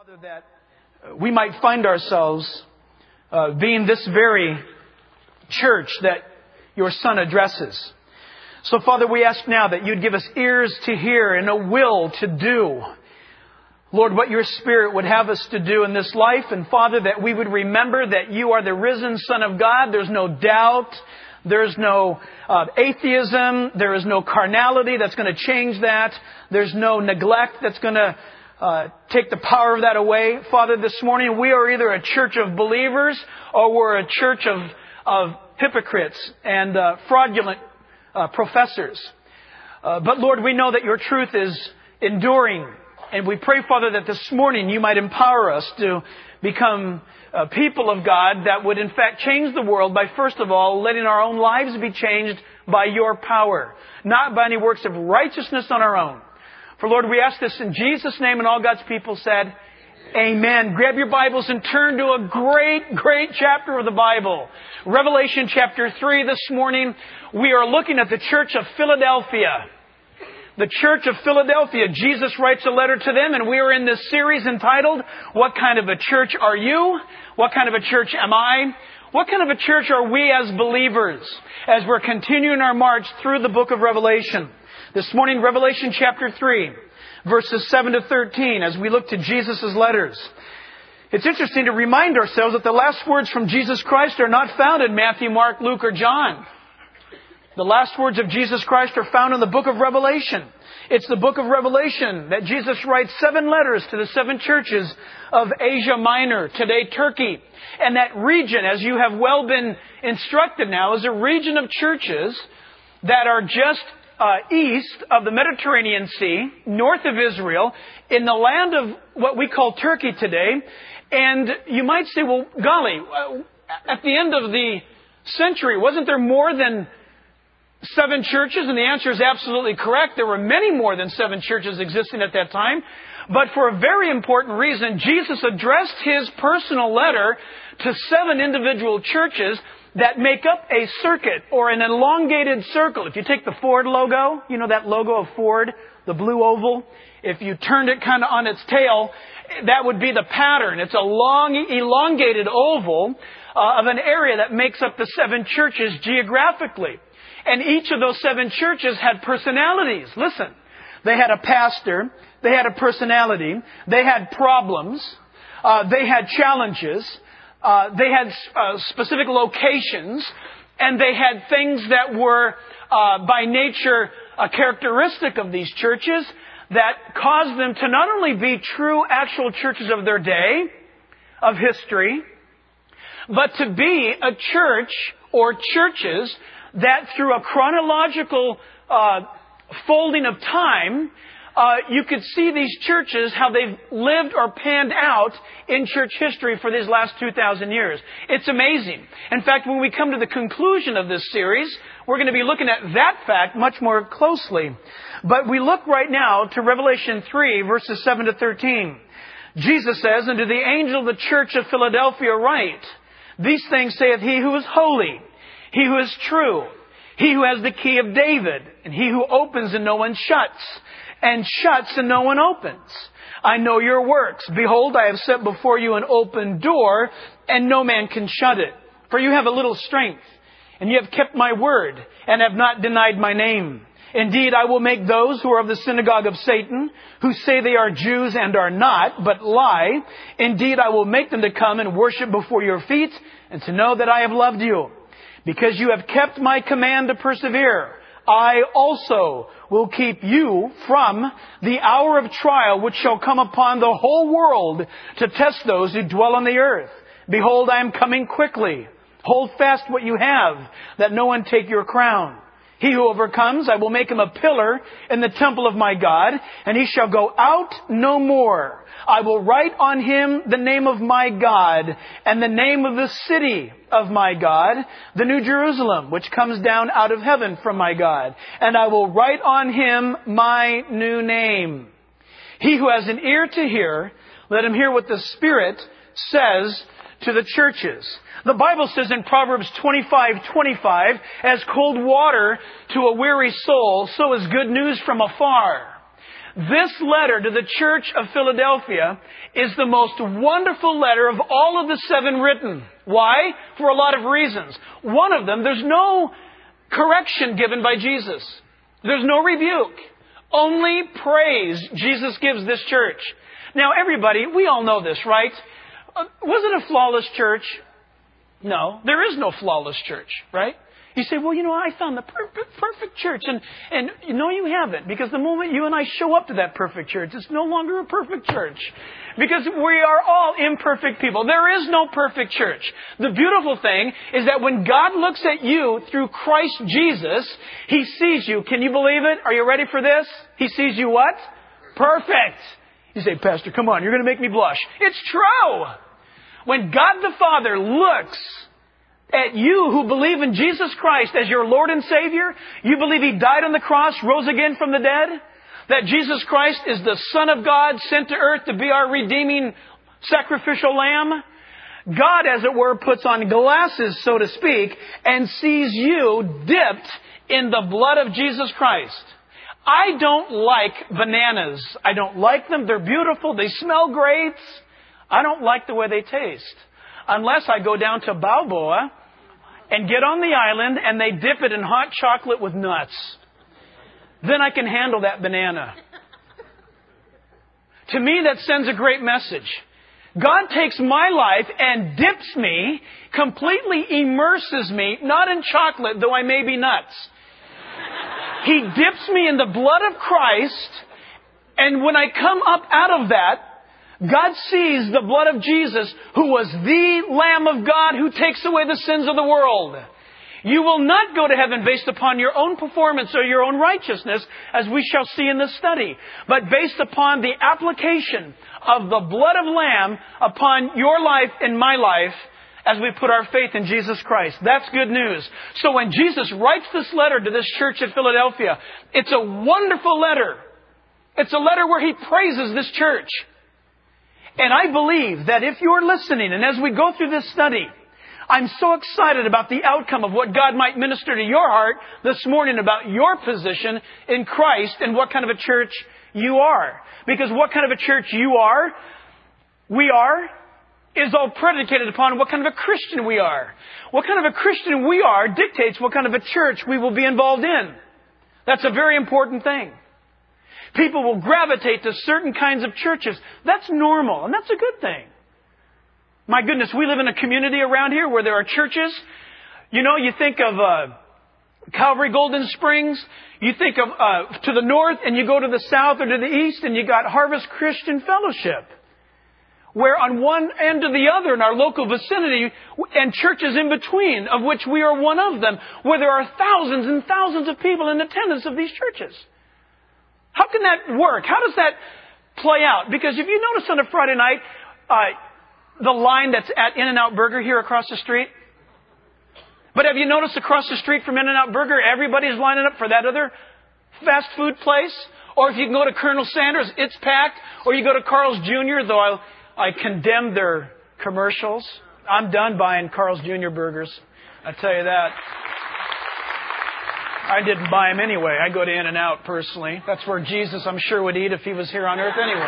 Father, that we might find ourselves being this very church that your Son addresses. So, Father, we ask now that you'd give us ears to hear and a will to do, Lord, what your Spirit would have us to do in this life. And, Father, that we would remember that you are the risen Son of God. There's no doubt. There's no atheism. There is no carnality that's going to change that. There's no neglect that's going to take the power of that away. Father, this morning we are either a church of believers or we're a church of hypocrites and fraudulent professors. But Lord, we know that your truth is enduring. And we pray, Father, that this morning you might empower us to become people of God that would in fact change the world by, first of all, letting our own lives be changed by your power, not by any works of righteousness on our own. For Lord, we ask this in Jesus' name, and all God's people said, Amen. Grab your Bibles and turn to a great chapter of the Bible. Revelation chapter 3 this morning. We are looking at the Church of Philadelphia. The Church of Philadelphia. Jesus writes a letter to them, and we are in this series entitled, What Kind of a Church Are You? What kind of a church am I? What kind of a church are we as believers as we're continuing our march through the book of Revelation? This morning, Revelation chapter 3, verses 7 to 13, as we look to Jesus' letters. It's interesting to remind ourselves that the last words from Jesus Christ are not found in Matthew, Mark, Luke, or John. The last words of Jesus Christ are found in the book of Revelation. It's the book of Revelation that Jesus writes 7 letters to the 7 churches of Asia Minor, today Turkey. And that region, as you have well been instructed now, is a region of churches that are just east of the Mediterranean Sea, north of Israel, in the land of what we call Turkey today. And you might say, well, golly, at the end of the century, wasn't there more than 7 churches? And the answer is absolutely correct. There were many more than 7 churches existing at that time. But for a very important reason, Jesus addressed his personal letter to 7 individual churches that make up a circuit or an elongated circle. If you take the Ford logo, you know that logo of Ford, the blue oval? If you turned it kind of on its tail, that would be the pattern. It's a long, elongated oval of an area that makes up the 7 churches geographically. And each of those 7 churches had personalities. Listen, they had a pastor, they had a personality, they had problems, they had challenges, they had specific locations, and they had things that were by nature a characteristic of these churches that caused them to not only be true actual churches of their day, of history, but to be a church or churches that through a chronological folding of time, you could see these churches, how they've lived or panned out in church history for these last 2,000 years. It's amazing. In fact, when we come to the conclusion of this series, we're going to be looking at that fact much more closely. But we look right now to Revelation 3, verses 7 to 13. Jesus says, "And to the angel of the church of Philadelphia write, These things saith he who is holy, he who is true, he who has the key of David, and he who opens and no one shuts, and shuts and no one opens. I know your works. Behold, I have set before you an open door, and no man can shut it. For you have a little strength, and you have kept my word, and have not denied my name. Indeed, I will make those who are of the synagogue of Satan, who say they are Jews and are not, but lie. Indeed, I will make them to come and worship before your feet, and to know that I have loved you. Because you have kept my command to persevere, I also will keep you from the hour of trial which shall come upon the whole world to test those who dwell on the earth. Behold, I am coming quickly. Hold fast what you have, that no one take your crown. He who overcomes, I will make him a pillar in the temple of my God, and he shall go out no more. I will write on him the name of my God, and the name of the city of my God, the New Jerusalem, which comes down out of heaven from my God. And I will write on him my new name. He who has an ear to hear, let him hear what the Spirit says to the churches. The Bible says in Proverbs 25:25, as cold water to a weary soul, so is good news from afar. This letter to the church of Philadelphia is the most wonderful letter of all of the 7 written. Why? For a lot of reasons. One of them, there's no correction given by Jesus. There's no rebuke. Only praise Jesus gives this church. Now, everybody, we all know this, right? Was it a flawless church? No, there is no flawless church, right? You say, well, I found the perfect church. And no, you haven't. Because the moment you and I show up to that perfect church, it's no longer a perfect church. Because we are all imperfect people. There is no perfect church. The beautiful thing is that when God looks at you through Christ Jesus, He sees you. Can you believe it? Are you ready for this? He sees you what? Perfect. You say, Pastor, come on, you're going to make me blush. It's true. When God the Father looks at you who believe in Jesus Christ as your Lord and Savior, you believe He died on the cross, rose again from the dead, that Jesus Christ is the Son of God sent to earth to be our redeeming sacrificial lamb, God, as it were, puts on glasses, so to speak, and sees you dipped in the blood of Jesus Christ. I don't like bananas. I don't like them. They're beautiful. They smell great. I don't like the way they taste. Unless I go down to Balboa and get on the island and they dip it in hot chocolate with nuts. Then I can handle that banana. To me, that sends a great message. God takes my life and dips me, completely immerses me, not in chocolate, though I may be nuts. He dips me in the blood of Christ, and when I come up out of that, God sees the blood of Jesus, who was the Lamb of God who takes away the sins of the world. You will not go to heaven based upon your own performance or your own righteousness, as we shall see in this study, but based upon the application of the blood of Lamb upon your life and my life as we put our faith in Jesus Christ. That's good news. So when Jesus writes this letter to this church at Philadelphia, it's a wonderful letter. It's a letter where He praises this church. And I believe that if you're listening, and as we go through this study, I'm so excited about the outcome of what God might minister to your heart this morning about your position in Christ and what kind of a church you are. Because what kind of a church you are, we are, is all predicated upon what kind of a Christian we are. What kind of a Christian we are dictates what kind of a church we will be involved in. That's a very important thing. People will gravitate to certain kinds of churches. That's normal, and that's a good thing. My goodness, we live in a community around here where there are churches. You think of Calvary Golden Springs. You think of to the north, and you go to the south or to the east, and you got Harvest Christian Fellowship, where on one end or the other in our local vicinity, and churches in between, of which we are one of them, where there are thousands and thousands of people in attendance of these churches. How can that work? How does that play out? Because if you notice on a Friday night, the line that's at In-N-Out Burger here across the street. But have you noticed across the street from In-N-Out Burger, everybody's lining up for that other fast food place? Or if you can go to Colonel Sanders, it's packed. Or you go to Carl's Jr., though I condemn their commercials. I'm done buying Carl's Jr. burgers. I tell you that. I didn't buy them anyway. I go to In-N-Out personally. That's where Jesus, I'm sure, would eat if He was here on earth anyway.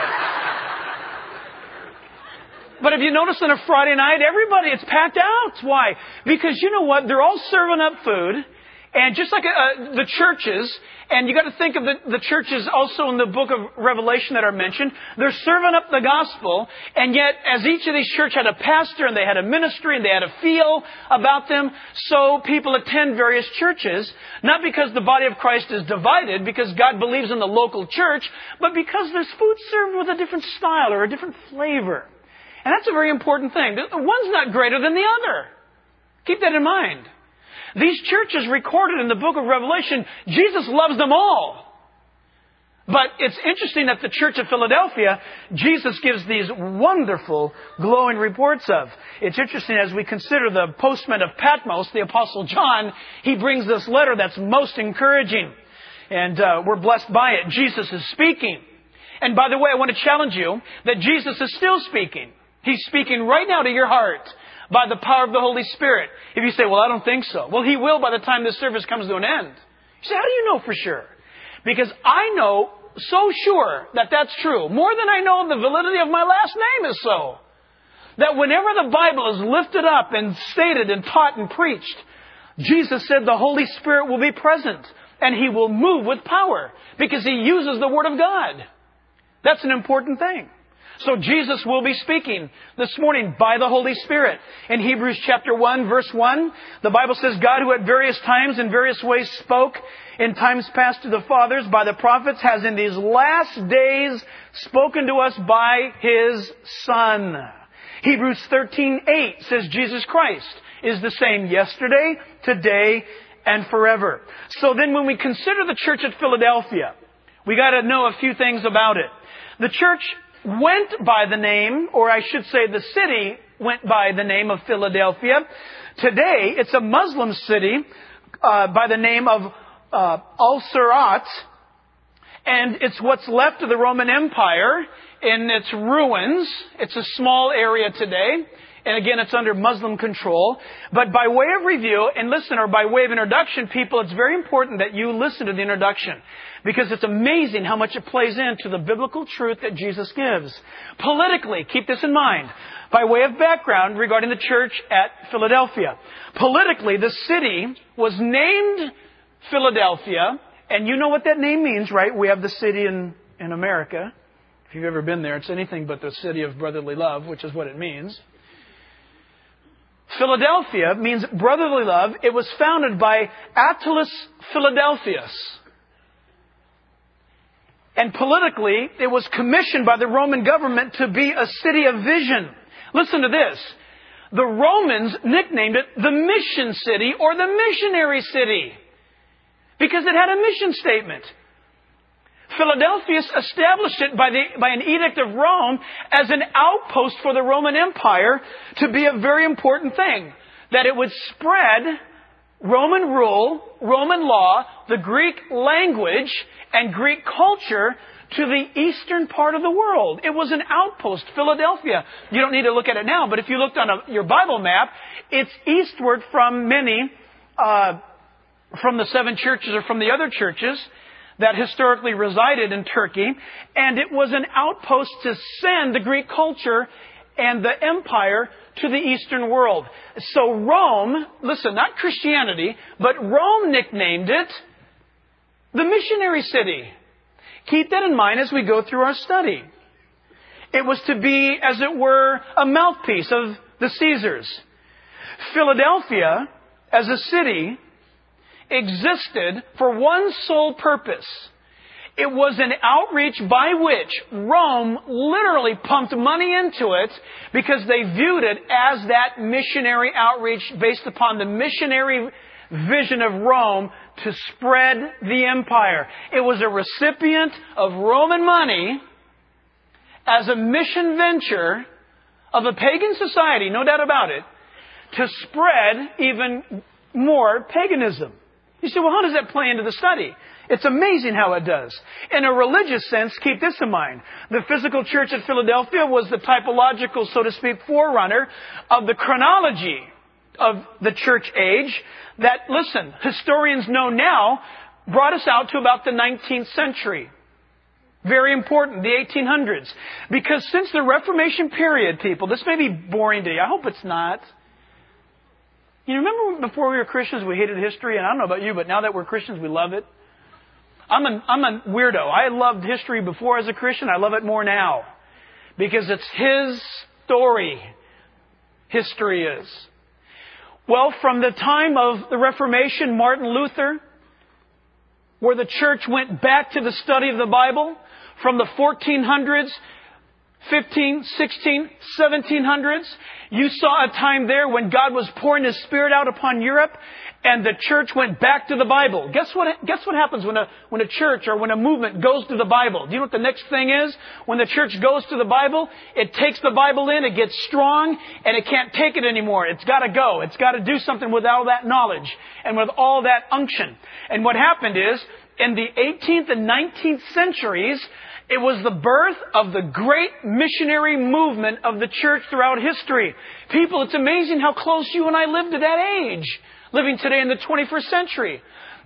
But if you notice on a Friday night, everybody, it's packed out. Why? Because you know what? They're all serving up food. And just like the churches, and you got to think of the churches also in the book of Revelation that are mentioned, they're serving up the gospel. And yet, as each of these churches had a pastor, and they had a ministry, and they had a feel about them, so people attend various churches, not because the body of Christ is divided, because God believes in the local church, but because there's food served with a different style or a different flavor. And that's a very important thing. One's not greater than the other. Keep that in mind. These churches recorded in the book of Revelation, Jesus loves them all. But it's interesting that the church of Philadelphia, Jesus gives these wonderful, glowing reports of. It's interesting as we consider the postman of Patmos, the Apostle John, he brings this letter that's most encouraging. And we're blessed by it. Jesus is speaking. And by the way, I want to challenge you that Jesus is still speaking. He's speaking right now to your heart by the power of the Holy Spirit. If you say, well, I don't think so. Well, He will by the time this service comes to an end. You say, how do you know for sure? Because I know so sure that that's true, more than I know the validity of my last name is so, that whenever the Bible is lifted up and stated and taught and preached, Jesus said the Holy Spirit will be present and He will move with power because He uses the Word of God. That's an important thing. So Jesus will be speaking this morning by the Holy Spirit. In Hebrews chapter 1, verse 1, the Bible says, God, who at various times in various ways spoke in times past to the fathers by the prophets, has in these last days spoken to us by His Son. Hebrews 13:8 says Jesus Christ is the same yesterday, today, and forever. So then when we consider the church at Philadelphia, we got to know a few things about it. The church went by the name, or I should say the city went by the name of Philadelphia. Today, it's a Muslim city by the name of Al-Sirat, and it's what's left of the Roman Empire in its ruins. It's a small area today, and again, it's under Muslim control. But by way of review, and listen, or by way of introduction, people, it's very important that you listen to the introduction, because it's amazing how much it plays into the biblical truth that Jesus gives. Politically, keep this in mind, by way of background regarding the church at Philadelphia. Politically, the city was named Philadelphia, and you know what that name means, right? We have the city in America. If you've ever been there, it's anything but the city of brotherly love, which is what it means. Philadelphia means brotherly love. It was founded by Attalus Philadelphus. And politically, it was commissioned by the Roman government to be a city of vision. Listen to this. The Romans nicknamed it the mission city or the missionary city because it had a mission statement. Philadelphia established it by an edict of Rome as an outpost for the Roman Empire to be a very important thing. That it would spread Roman rule, Roman law, the Greek language, and Greek culture to the eastern part of the world. It was an outpost, Philadelphia. You don't need to look at it now, but if you looked on your Bible map, it's eastward from many, from the seven churches or from the other churches that historically resided in Turkey. And it was an outpost to send the Greek culture and the empire to the Eastern world. So Rome, listen, not Christianity, but Rome nicknamed it the missionary city. Keep that in mind as we go through our study. It was to be, as it were, a mouthpiece of the Caesars. Philadelphia, as a city, existed for one sole purpose. It was an outreach by which Rome literally pumped money into it because they viewed it as that missionary outreach based upon the missionary vision of Rome to spread the empire. It was a recipient of Roman money as a mission venture of a pagan society, no doubt about it, to spread even more paganism. You say, well, how does that play into the study? It's amazing how it does. In a religious sense, keep this in mind. The physical church at Philadelphia was the typological, so to speak, forerunner of the chronology of the church age that, listen, historians know now brought us out to about the 19th century. Very important, the 1800s. Because since the Reformation period, people, this may be boring to you. I hope it's not. You remember before we were Christians, we hated history? And I don't know about you, but now that we're Christians, we love it. I'm a weirdo. I loved history before as a Christian. I love it more now. Because it's His story. History is. Well, from the time of the Reformation, Martin Luther, where the church went back to the study of the Bible, from the 1400s, 15, 16, 1700s, you saw a time there when God was pouring His Spirit out upon Europe, and the church went back to the Bible. Guess what happens when a church or when a movement goes to the Bible? Do you know what the next thing is? When the church goes to the Bible, it takes the Bible in, it gets strong, and it can't take it anymore. It's got to go. It's got to do something with all that knowledge and with all that unction. And what happened is, in the 18th and 19th centuries, it was the birth of the great missionary movement of the church throughout history. People, it's amazing how close you and I live to that age, living today in the 21st century.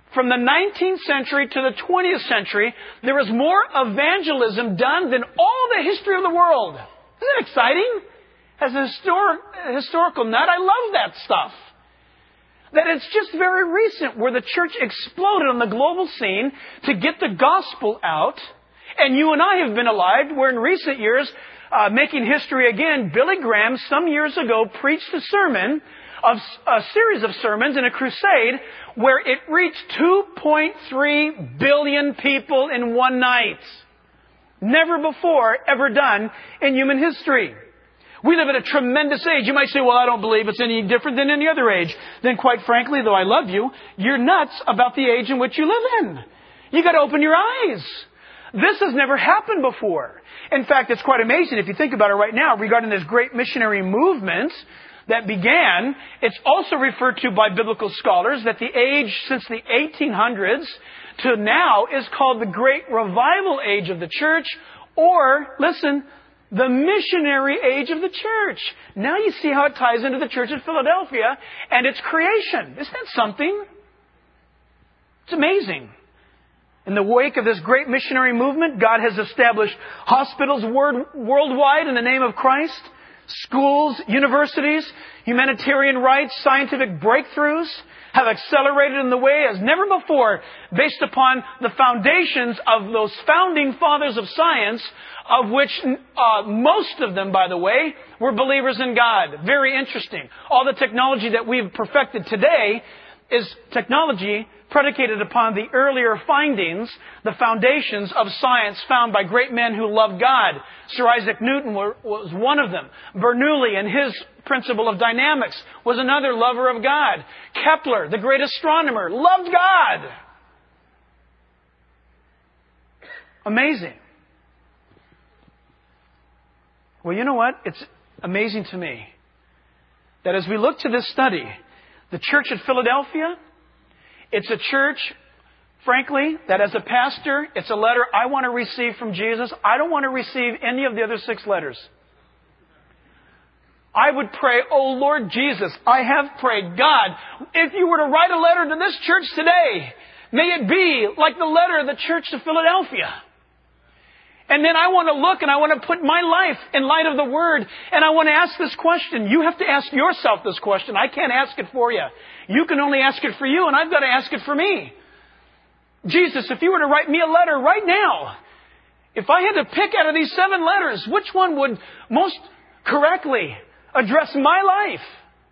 from the 19th century to the 20th century, there was more evangelism done than all the history of the world. Isn't that exciting? As a historical nut, I love that stuff. That it's just very recent where the church exploded on the global scene to get the gospel out. And you and I have been alive where in recent years, making history again, Billy Graham some years ago preached a series of sermons in a crusade where it reached 2.3 billion people in one night. Never before ever done in human history. We live in a tremendous age. You might say, well, I don't believe it's any different than any other age. Then quite frankly, though I love you, you're nuts about the age in which you live in. You got to open your eyes. This has never happened before. In fact, it's quite amazing if you think about it right now regarding this great missionary movement that began. It's also referred to by biblical scholars that the age since the 1800s to now is called the Great Revival Age of the church, or, listen, the missionary age of the church. Now you see how it ties into the church at Philadelphia and its creation. Isn't that something? It's amazing. In the wake of this great missionary movement, God has established hospitals worldwide in the name of Christ, schools, universities, humanitarian rights, scientific breakthroughs have accelerated in the way as never before based upon the foundations of those founding fathers of science, of which most of them, by the way, were believers in God. Very interesting. All the technology that we've perfected today is technology predicated upon the earlier findings, the foundations of science found by great men who loved God. Sir Isaac Newton was one of them. Bernoulli and his principle of dynamics was another lover of God. Kepler, the great astronomer, loved God. Amazing. Well, you know what? It's amazing to me that as we look to this study, the church at Philadelphia, it's a church, frankly, that as a pastor, it's a letter I want to receive from Jesus. I don't want to receive any of the other 6 letters. I would pray, oh Lord Jesus, I have prayed, God, if you were to write a letter to this church today, may it be like the letter of the church to Philadelphia. And then I want to look and I want to put my life in light of the Word. And I want to ask this question. You have to ask yourself this question. I can't ask it for you. You can only ask it for you, and I've got to ask it for me. Jesus, if you were to write me a letter right now, if I had to pick out of these 7 letters, which one would most correctly address my life?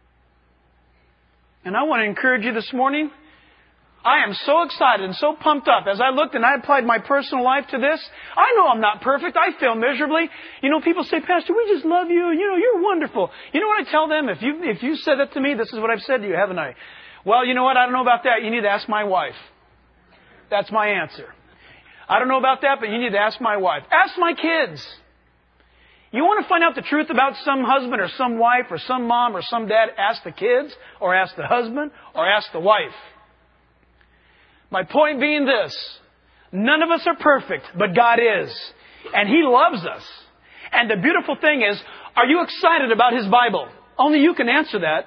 And I want to encourage you this morning. I am so excited and so pumped up as I looked and I applied my personal life to this. I know I'm not perfect. I fail miserably. You know, people say, Pastor, we just love you. You know, you're wonderful. You know what I tell them? If you said that to me, this is what I've said to you, haven't I? Well, you know what? I don't know about that. You need to ask my wife. That's my answer. I don't know about that, but you need to ask my wife. Ask my kids. You want to find out the truth about some husband or some wife or some mom or some dad? Ask the kids or ask the husband or ask the wife. My point being this, none of us are perfect, but God is. And He loves us. And the beautiful thing is, are you excited about His Bible? Only you can answer that.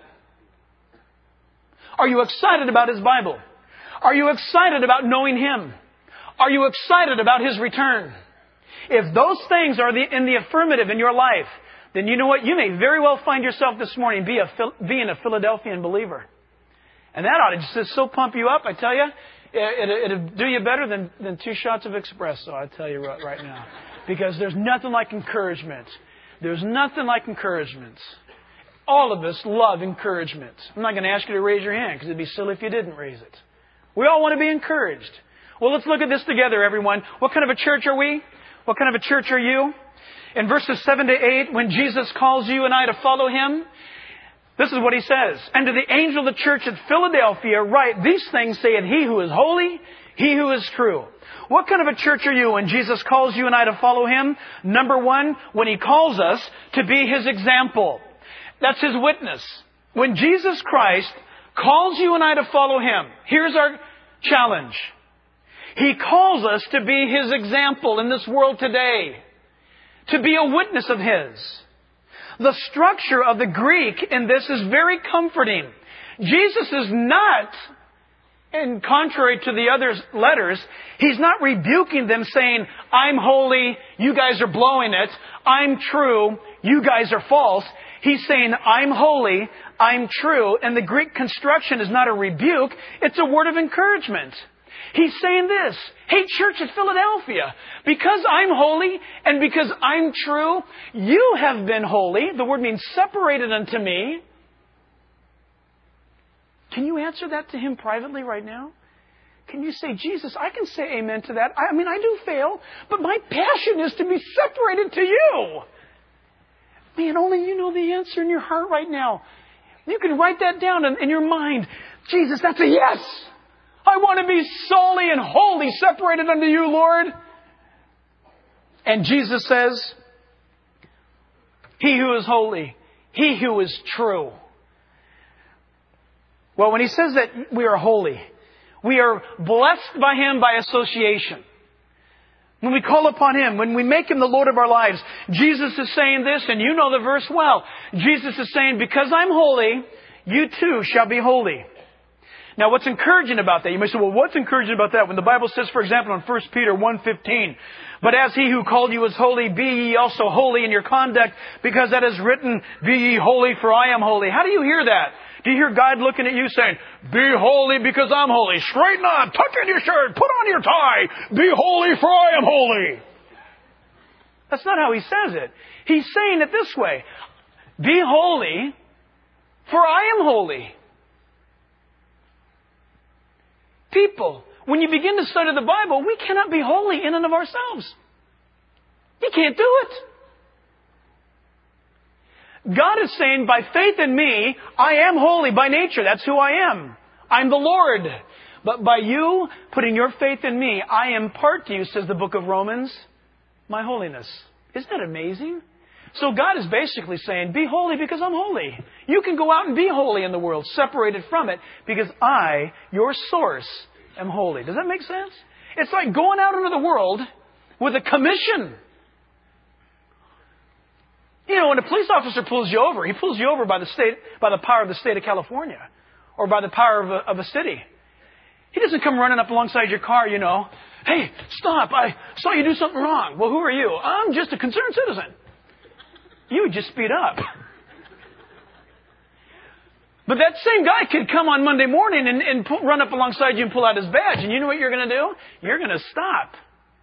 Are you excited about His Bible? Are you excited about knowing Him? Are you excited about His return? If those things are in the affirmative in your life, then you know what? You may very well find yourself this morning being a Philadelphian believer. And that ought to just so pump you up, I tell you. It'll do you better than 2 shots of espresso, I tell you right now. Because there's nothing like encouragement. There's nothing like encouragement. All of us love encouragement. I'm not going to ask you to raise your hand because it'd be silly if you didn't raise it. We all want to be encouraged. Well, let's look at this together, everyone. What kind of a church are we? What kind of a church are you? In verses 7 to 8, when Jesus calls you and I to follow Him, this is what He says. And to the angel of the church at Philadelphia write, these things saith He who is holy, He who is true. What kind of a church are you when Jesus calls you and I to follow Him? Number 1, when He calls us to be His example. That's His witness. When Jesus Christ calls you and I to follow Him, here's our challenge. He calls us to be His example in this world today. To be a witness of His. The structure of the Greek in this is very comforting. Jesus is not And contrary to the other letters, he's not rebuking them saying, I'm holy, you guys are blowing it. I'm true, you guys are false. He's saying, I'm holy, I'm true. And the Greek construction is not a rebuke, it's a word of encouragement. He's saying this, hey, church at Philadelphia, because I'm holy and because I'm true, you have been holy. The word means separated unto me. Can you answer that to him privately right now? Can you say, Jesus, I can say amen to that. I mean, I do fail, but my passion is to be separated to you. Man, only you know the answer in your heart right now. You can write that down in your mind. Jesus, that's a yes. I want to be solely and wholly separated unto you, Lord. And Jesus says, he who is holy, he who is true. Well, when he says that we are holy, we are blessed by him by association. When we call upon him, when we make him the Lord of our lives, Jesus is saying this, and you know the verse well. Jesus is saying, because I'm holy, you too shall be holy. Now, what's encouraging about that? You may say, well, what's encouraging about that? When the Bible says, for example, in 1 Peter 1:15, but as he who called you is holy, be ye also holy in your conduct, because that is written, be ye holy, for I am holy. How do you hear that? Do you hear God looking at you saying, be holy because I'm holy. Straighten up, tuck in your shirt, put on your tie. Be holy for I am holy. That's not how he says it. He's saying it this way. Be holy for I am holy. People, when you begin to study the Bible, we cannot be holy in and of ourselves. You can't do it. God is saying, by faith in me, I am holy by nature. That's who I am. I'm the Lord. But by you putting your faith in me, I impart to you, says the book of Romans, my holiness. Isn't that amazing? So God is basically saying, be holy because I'm holy. You can go out and be holy in the world, separated from it, because I, your source, am holy. Does that make sense? It's like going out into the world with a commission. You know, when a police officer pulls you over, he pulls you over by the power of the state of California, or by the power of a city. He doesn't come running up alongside your car, you know. Hey, stop, I saw you do something wrong. Well, who are you? I'm just a concerned citizen. You would just speed up. But that same guy could come on Monday morning and run up alongside you and pull out his badge. And you know what you're going to do? You're going to stop.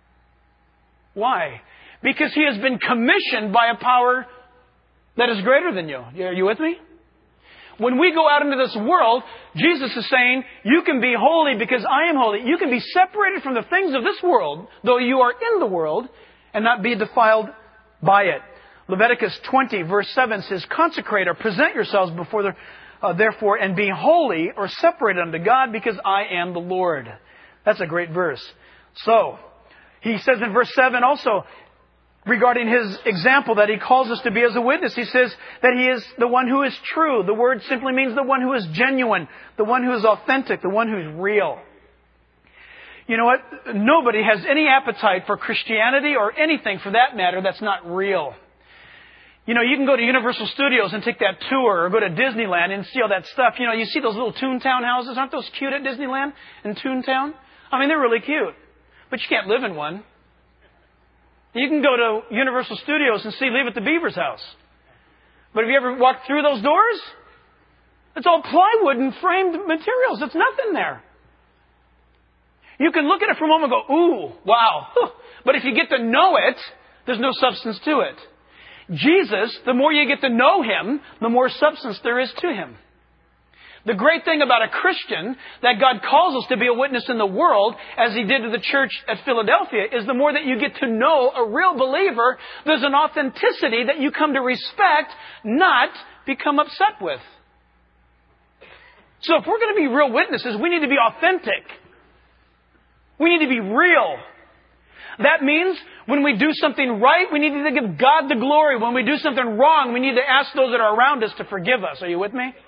Why? Because he has been commissioned by a power that is greater than you. Are you with me? When we go out into this world, Jesus is saying, you can be holy because I am holy. You can be separated from the things of this world, though you are in the world, and not be defiled by it. Leviticus 20, verse 7 says, consecrate or present yourselves before therefore, and be holy or separated unto God, because I am the Lord. That's a great verse. So, he says in verse 7 also, regarding his example that he calls us to be as a witness, he says that he is the one who is true. The word simply means the one who is genuine, the one who is authentic, the one who is real. You know what? Nobody has any appetite for Christianity or anything for that matter that's not real. You know, you can go to Universal Studios and take that tour, or go to Disneyland and see all that stuff. You know, you see those little Toontown houses. Aren't those cute at Disneyland and Toontown? I mean, they're really cute. But you can't live in one. You can go to Universal Studios and see Leave It to Beaver's house. But have you ever walked through those doors? It's all plywood and framed materials. It's nothing there. You can look at it for a moment and go, ooh, wow. But if you get to know it, there's no substance to it. Jesus, the more you get to know Him, the more substance there is to Him. The great thing about a Christian, that God calls us to be a witness in the world, as He did to the church at Philadelphia, is the more that you get to know a real believer, there's an authenticity that you come to respect, not become upset with. So if we're going to be real witnesses, we need to be authentic. We need to be real. That means when we do something right, we need to give God the glory. When we do something wrong, we need to ask those that are around us to forgive us. Are you with me?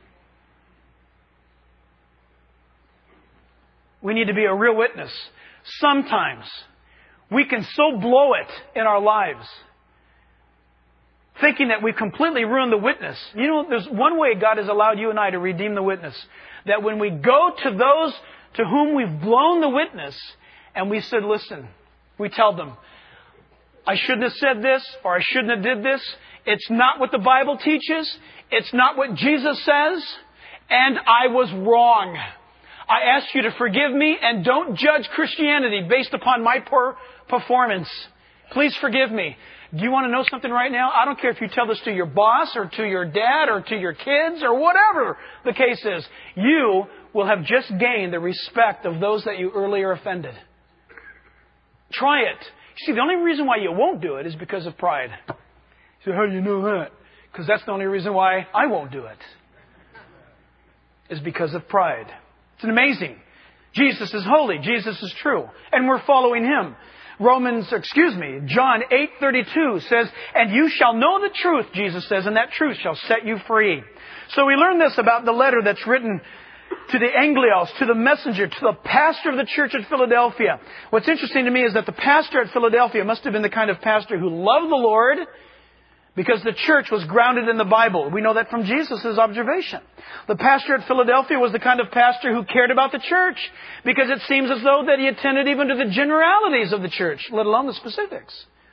We need to be a real witness. Sometimes we can so blow it in our lives, thinking that we've completely ruined the witness. You know, there's one way God has allowed you and I to redeem the witness. That when we go to those to whom we've blown the witness, and we said, listen, we tell them, I shouldn't have said this, or I shouldn't have did this. It's not what the Bible teaches. It's not what Jesus says. And I was wrong. I ask you to forgive me and don't judge Christianity based upon my poor performance. Please forgive me. Do you want to know something right now? I don't care if you tell this to your boss or to your dad or to your kids or whatever the case is. You will have just gained the respect of those that you earlier offended. Try it. You see, the only reason why you won't do it is because of pride. So how do you know that? Because that's the only reason why I won't do it. Is because of pride. It's amazing. Jesus is holy. Jesus is true. And we're following Him. John 8:32 says, and you shall know the truth, Jesus says, and that truth shall set you free. So we learn this about the letter that's written to the Anglios, to the messenger, to the pastor of the church at Philadelphia. What's interesting to me is that the pastor at Philadelphia must have been the kind of pastor who loved the Lord, because the church was grounded in the Bible. We know that from Jesus' observation. The pastor at Philadelphia was the kind of pastor who cared about the church, because it seems as though that he attended even to the generalities of the church, let alone the specifics.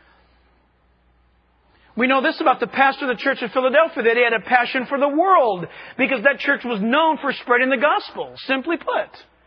We know this about the pastor of the church at Philadelphia, that he had a passion for the world, because that church was known for spreading the gospel, simply put.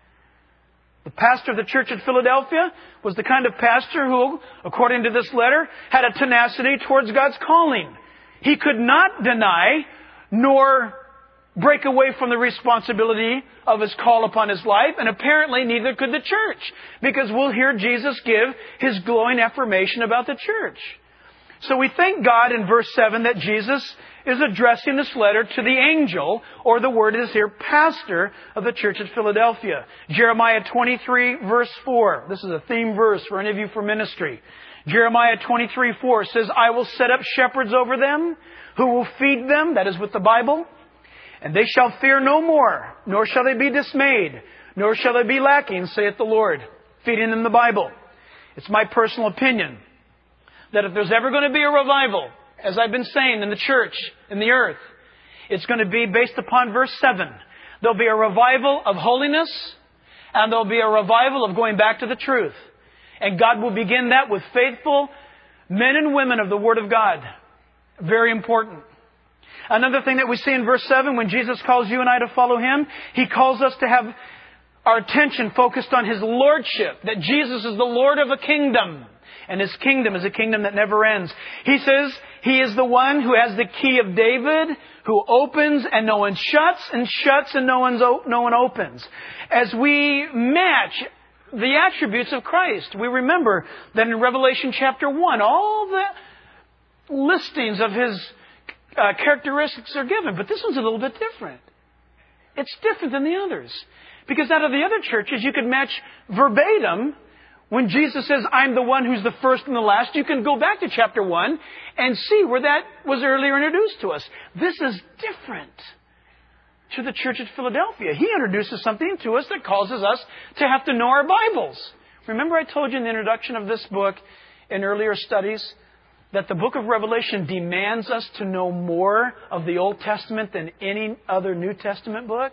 The pastor of the church at Philadelphia was the kind of pastor who, according to this letter, had a tenacity towards God's calling. He could not deny nor break away from the responsibility of His call upon his life, and apparently neither could the church, because we'll hear Jesus give His glowing affirmation about the church. So we thank God in verse 7 that Jesus is addressing this letter to the angel, or the word is here, pastor of the church at Philadelphia. Jeremiah 23 verse 4. This is a theme verse for any of you for ministry. Jeremiah 23:4 says, I will set up shepherds over them who will feed them, that is with the Bible, and they shall fear no more, nor shall they be dismayed, nor shall they be lacking, saith the Lord. Feeding them the Bible. It's my personal opinion that if there's ever going to be a revival, as I've been saying, in the church, in the earth, it's going to be based upon verse 7. There'll be a revival of holiness, and there'll be a revival of going back to the truth. And God will begin that with faithful men and women of the Word of God. Very important. Another thing that we see in verse 7, when Jesus calls you and I to follow Him, He calls us to have our attention focused on His Lordship, that Jesus is the Lord of a kingdom. And His kingdom is a kingdom that never ends. He says He is the one who has the key of David, who opens and no one shuts, and shuts and no one opens. As we match the attributes of Christ, we remember that in Revelation chapter 1, all the listings of His characteristics are given. But this one's a little bit different. It's different than the others. Because out of the other churches, you could match verbatim. When Jesus says, I'm the one who's the first and the last, you can go back to chapter 1 and see where that was earlier introduced to us. This is different to the church at Philadelphia. He introduces something to us that causes us to have to know our Bibles. Remember I told you in the introduction of this book in earlier studies that the book of Revelation demands us to know more of the Old Testament than any other New Testament book?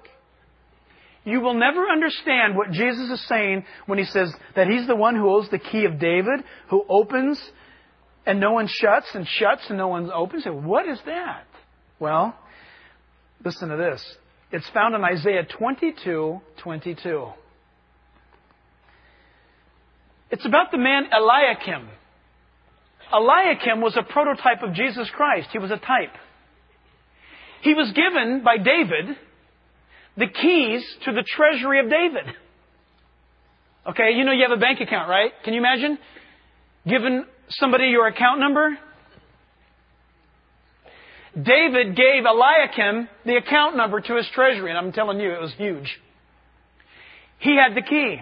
You will never understand what Jesus is saying when He says that He's the one who holds the key of David, who opens and no one shuts, and shuts and no one opens. So what is that? Well, listen to this. It's found in Isaiah 22:22. It's about the man Eliakim. Eliakim was a prototype of Jesus Christ. He was a type. He was given by David the keys to the treasury of David. Okay, you know you have a bank account, right? Can you imagine giving somebody your account number? David gave Eliakim the account number to his treasury, and I'm telling you, it was huge. He had the key.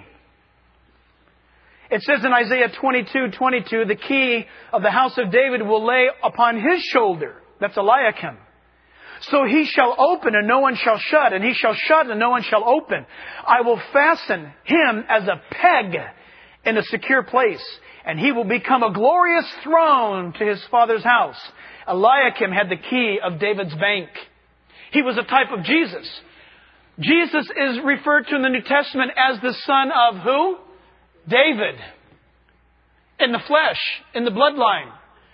It says in Isaiah 22:22, the key of the house of David will lay upon his shoulder. That's Eliakim. So he shall open and no one shall shut, and he shall shut and no one shall open. I will fasten him as a peg in a secure place, and he will become a glorious throne to his father's house. Eliakim had the key of David's bank. He was a type of Jesus. Jesus is referred to in the New Testament as the son of who? David. In the flesh, in the bloodline.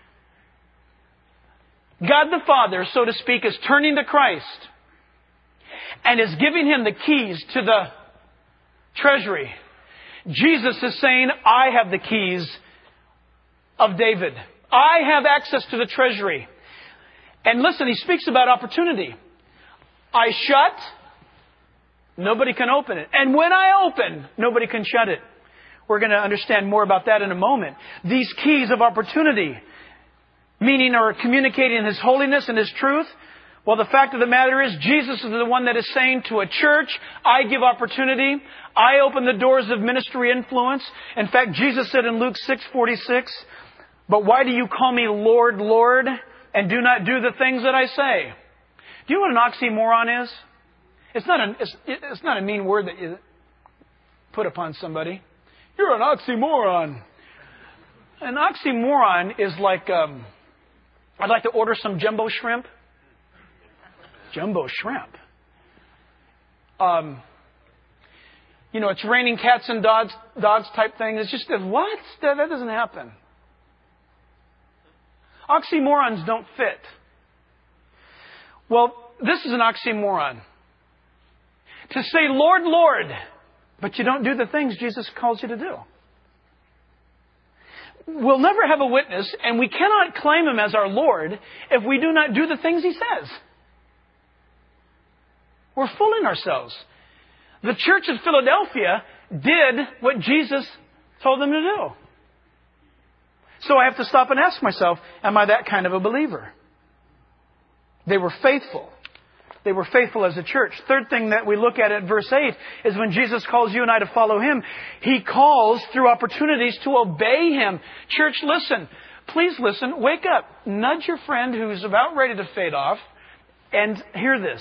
God the Father, so to speak, is turning to Christ and is giving him the keys to the treasury. Jesus is saying, I have the keys of David. I have access to the treasury. And listen, he speaks about opportunity. I shut, nobody can open it. And when I open, nobody can shut it. We're going to understand more about that in a moment. These keys of opportunity, meaning or communicating His holiness and His truth. Well, the fact of the matter is, Jesus is the one that is saying to a church, I give opportunity. I open the doors of ministry influence. In fact, Jesus said in Luke 6:46, but why do you call me Lord, Lord, and do not do the things that I say? Do you know what an oxymoron is? It's not a mean word that you put upon somebody. You're an oxymoron. An oxymoron is like, I'd like to order some jumbo shrimp. Jumbo shrimp. It's raining cats and dogs type thing. It's just, what? That doesn't happen. Oxymorons don't fit. Well, this is an oxymoron. To say, Lord, Lord, but you don't do the things Jesus calls you to do. We'll never have a witness, and we cannot claim Him as our Lord if we do not do the things He says. We're fooling ourselves. The church of Philadelphia did what Jesus told them to do. So I have to stop and ask myself, am I that kind of a believer? They were faithful. They were faithful as a church. Third thing that we look at verse 8 is when Jesus calls you and I to follow Him, He calls through opportunities to obey Him. Church, listen. Please listen. Wake up. Nudge your friend who's about ready to fade off and hear this.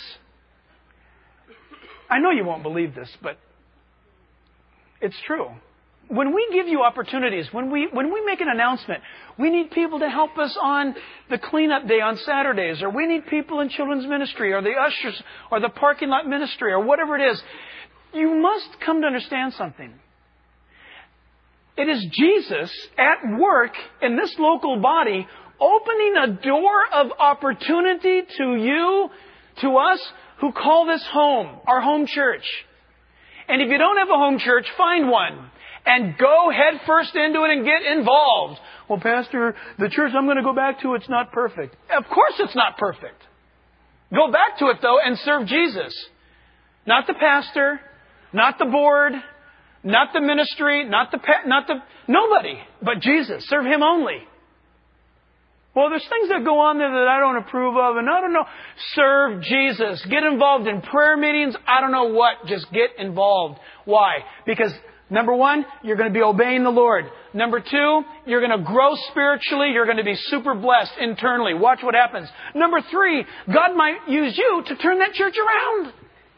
I know you won't believe this, but it's true. When we give you opportunities, when we make an announcement, we need people to help us on the cleanup day on Saturdays, or we need people in children's ministry, or the ushers, or the parking lot ministry, or whatever it is. You must come to understand something. It is Jesus at work in this local body, opening a door of opportunity to you, to us, who call this home, our home church. And if you don't have a home church, find one. And go head first into it and get involved. Well, Pastor, the church I'm going to go back to, it's not perfect. Of course it's not perfect. Go back to it, though, and serve Jesus. Not the pastor, not the board, not the ministry, nobody, but Jesus. Serve Him only. Well, there's things that go on there that I don't approve of, and I don't know. Serve Jesus. Get involved in prayer meetings. I don't know what. Just get involved. Why? Because number one, you're going to be obeying the Lord. Number two, you're going to grow spiritually. You're going to be super blessed internally. Watch what happens. Number three, God might use you to turn that church around.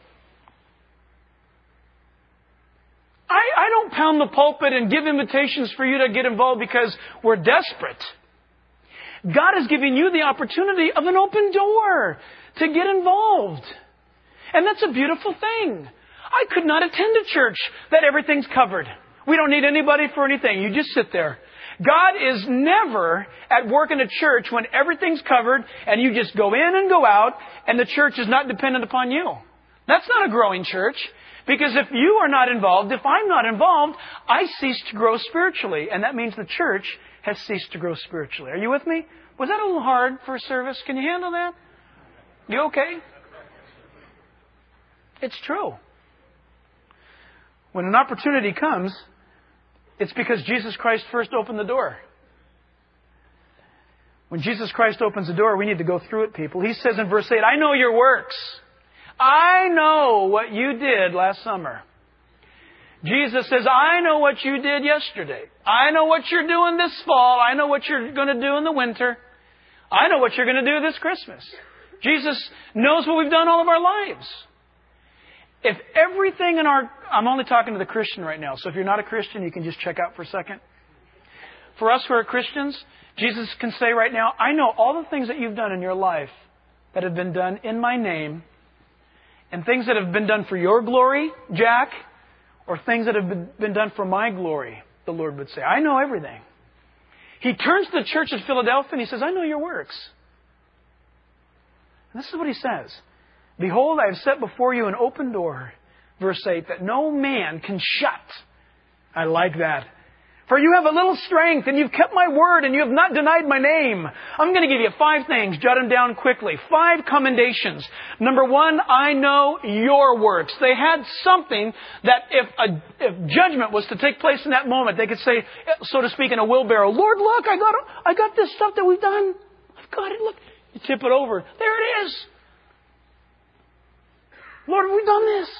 I don't pound the pulpit and give invitations for you to get involved because we're desperate. God is giving you the opportunity of an open door to get involved. And that's a beautiful thing. I could not attend a church that everything's covered. We don't need anybody for anything. You just sit there. God is never at work in a church when everything's covered and you just go in and go out and the church is not dependent upon you. That's not a growing church. Because if you are not involved, if I'm not involved, I cease to grow spiritually. And that means the church has ceased to grow spiritually. Are you with me? Was that a little hard for a service? Can you handle that? You okay? It's true. When an opportunity comes, it's because Jesus Christ first opened the door. When Jesus Christ opens the door, we need to go through it, people. He says in verse 8, I know your works. I know what you did last summer. Jesus says, I know what you did yesterday. I know what you're doing this fall. I know what you're going to do in the winter. I know what you're going to do this Christmas. Jesus knows what we've done all of our lives. If everything in I'm only talking to the Christian right now, so if you're not a Christian, you can just check out for a second. For us who are Christians, Jesus can say right now, I know all the things that you've done in your life that have been done in my name, And things that have been done for your glory, Jack, or things that have been done for my glory, the Lord would say, I know everything. He turns to the church of Philadelphia and He says, I know your works. And this is what He says. Behold, I have set before you an open door, verse 8, that no man can shut. I like that. For you have a little strength, and you've kept my word, and you have not denied my name. I'm going to give you 5 things. Jot them down quickly. 5 commendations. Number 1, I know your works. They had something that if judgment was to take place in that moment, they could say, so to speak, in a wheelbarrow, Lord, look, I got this stuff that we've done. I've got it. Look. You tip it over. There it is. Lord, we've done this.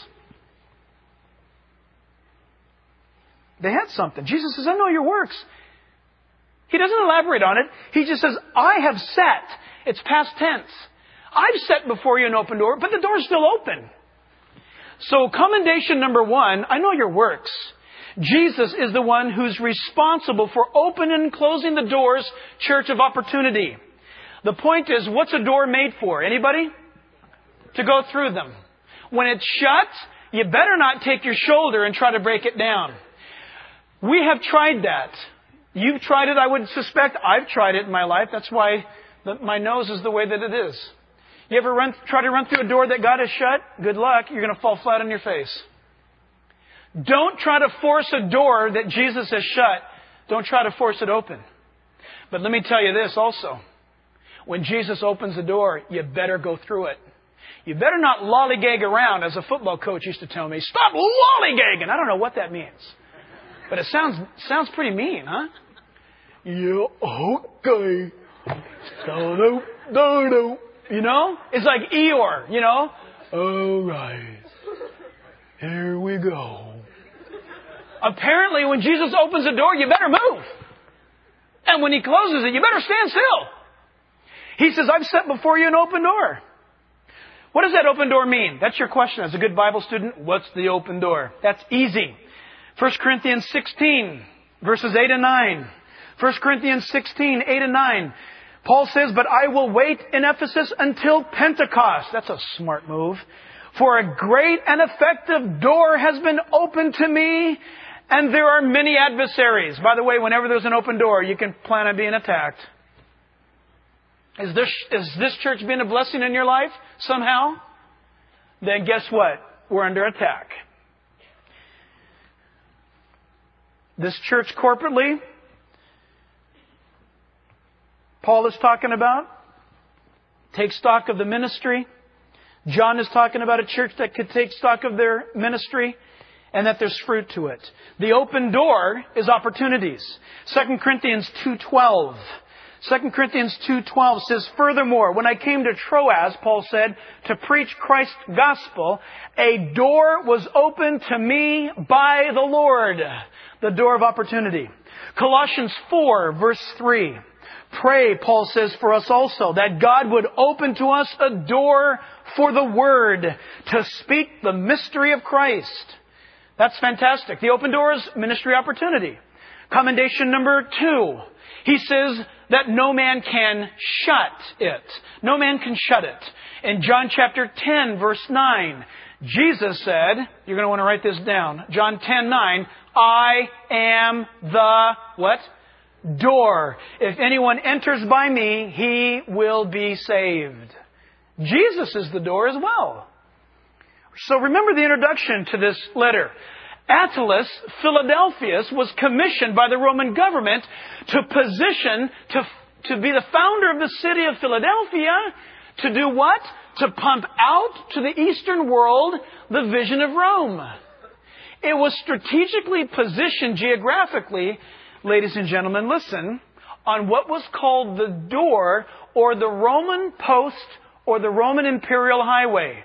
They had something. Jesus says, I know your works. He doesn't elaborate on it. He just says, I have set. It's past tense. I've set before you an open door, but the door's still open. So commendation number 1, I know your works. Jesus is the one who's responsible for opening and closing the doors, church of opportunity. The point is, what's a door made for? Anybody? To go through them. When it's shut, you better not take your shoulder and try to break it down. We have tried that. You've tried it, I would suspect. I've tried it in my life. That's why my nose is the way that it is. You ever try to run through a door that God has shut? Good luck. You're going to fall flat on your face. Don't try to force a door that Jesus has shut. Don't try to force it open. But let me tell you this also. When Jesus opens the door, you better go through it. You better not lollygag around, as a football coach used to tell me. Stop lollygagging! I don't know what that means. But it sounds pretty mean, huh? Yeah, okay. You know? It's like Eeyore, you know? All right. Here we go. Apparently, when Jesus opens the door, you better move. And when He closes it, you better stand still. He says, I've set before you an open door. What does that open door mean? That's your question as a good Bible student. What's the open door? That's easy. 1 Corinthians 16, verses 8 and 9. 1 Corinthians 16, 8 and 9. Paul says, but I will wait in Ephesus until Pentecost. That's a smart move. For a great and effective door has been opened to me, and there are many adversaries. By the way, whenever there's an open door, you can plan on being attacked. Is this church being a blessing in your life somehow? Then guess what? We're under attack. This church corporately, Paul is talking about, take stock of the ministry. John is talking about a church that could take stock of their ministry and that there's fruit to it. The open door is opportunities. 2 Corinthians 2:12. 2 Corinthians 2:12 says, furthermore, when I came to Troas, Paul said, to preach Christ's gospel, a door was opened to me by the Lord. The door of opportunity. Colossians 4, verse 3. Pray, Paul says, for us also, that God would open to us a door for the Word to speak the mystery of Christ. That's fantastic. The open door is ministry opportunity. Commendation number 2. He says that no man can shut it. No man can shut it. In John chapter 10, verse 9, Jesus said, you're going to want to write this down, John 10:9, I am the, what? Door. If anyone enters by me, he will be saved. Jesus is the door as well. So remember the introduction to this letter. Attalus Philadelphus was commissioned by the Roman government to position, to be the founder of the city of Philadelphia, to do what? To pump out to the Eastern world the vision of Rome. It was strategically positioned geographically, ladies and gentlemen, listen, on what was called the door or the Roman post or the Roman imperial highway.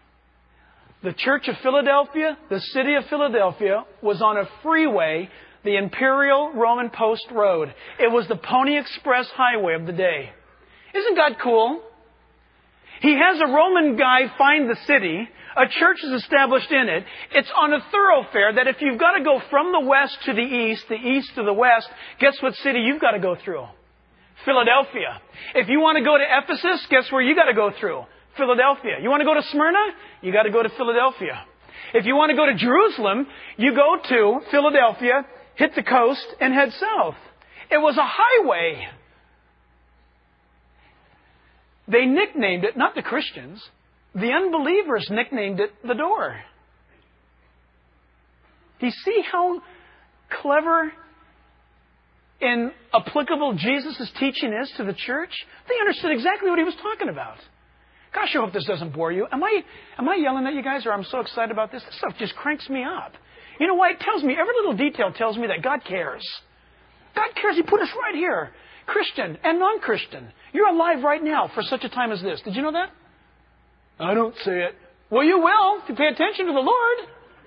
The Church of Philadelphia, the city of Philadelphia, was on a freeway, the Imperial Roman Post Road. It was the Pony Express highway of the day. Isn't God cool? He has a Roman guy find the city. A church is established in it. It's on a thoroughfare that if you've got to go from the west to the east to the west, guess what city you've got to go through? Philadelphia. If you want to go to Ephesus, guess where you got to go through? Philadelphia. You want to go to Smyrna? You got to go to Philadelphia. If you want to go to Jerusalem, you go to Philadelphia, hit the coast, and head south. It was a highway. They nicknamed it, not the Christians, the unbelievers nicknamed it the door. Do you see how clever and applicable Jesus' teaching is to the church? They understood exactly what he was talking about. Gosh, I hope this doesn't bore you. Am I yelling at you guys, or I'm so excited about this? This stuff just cranks me up. You know why? It tells me, every little detail tells me that God cares. God cares. He put us right here. Christian and non-Christian. You're alive right now for such a time as this. Did you know that? I don't say it. Well, you will if you pay attention to the Lord.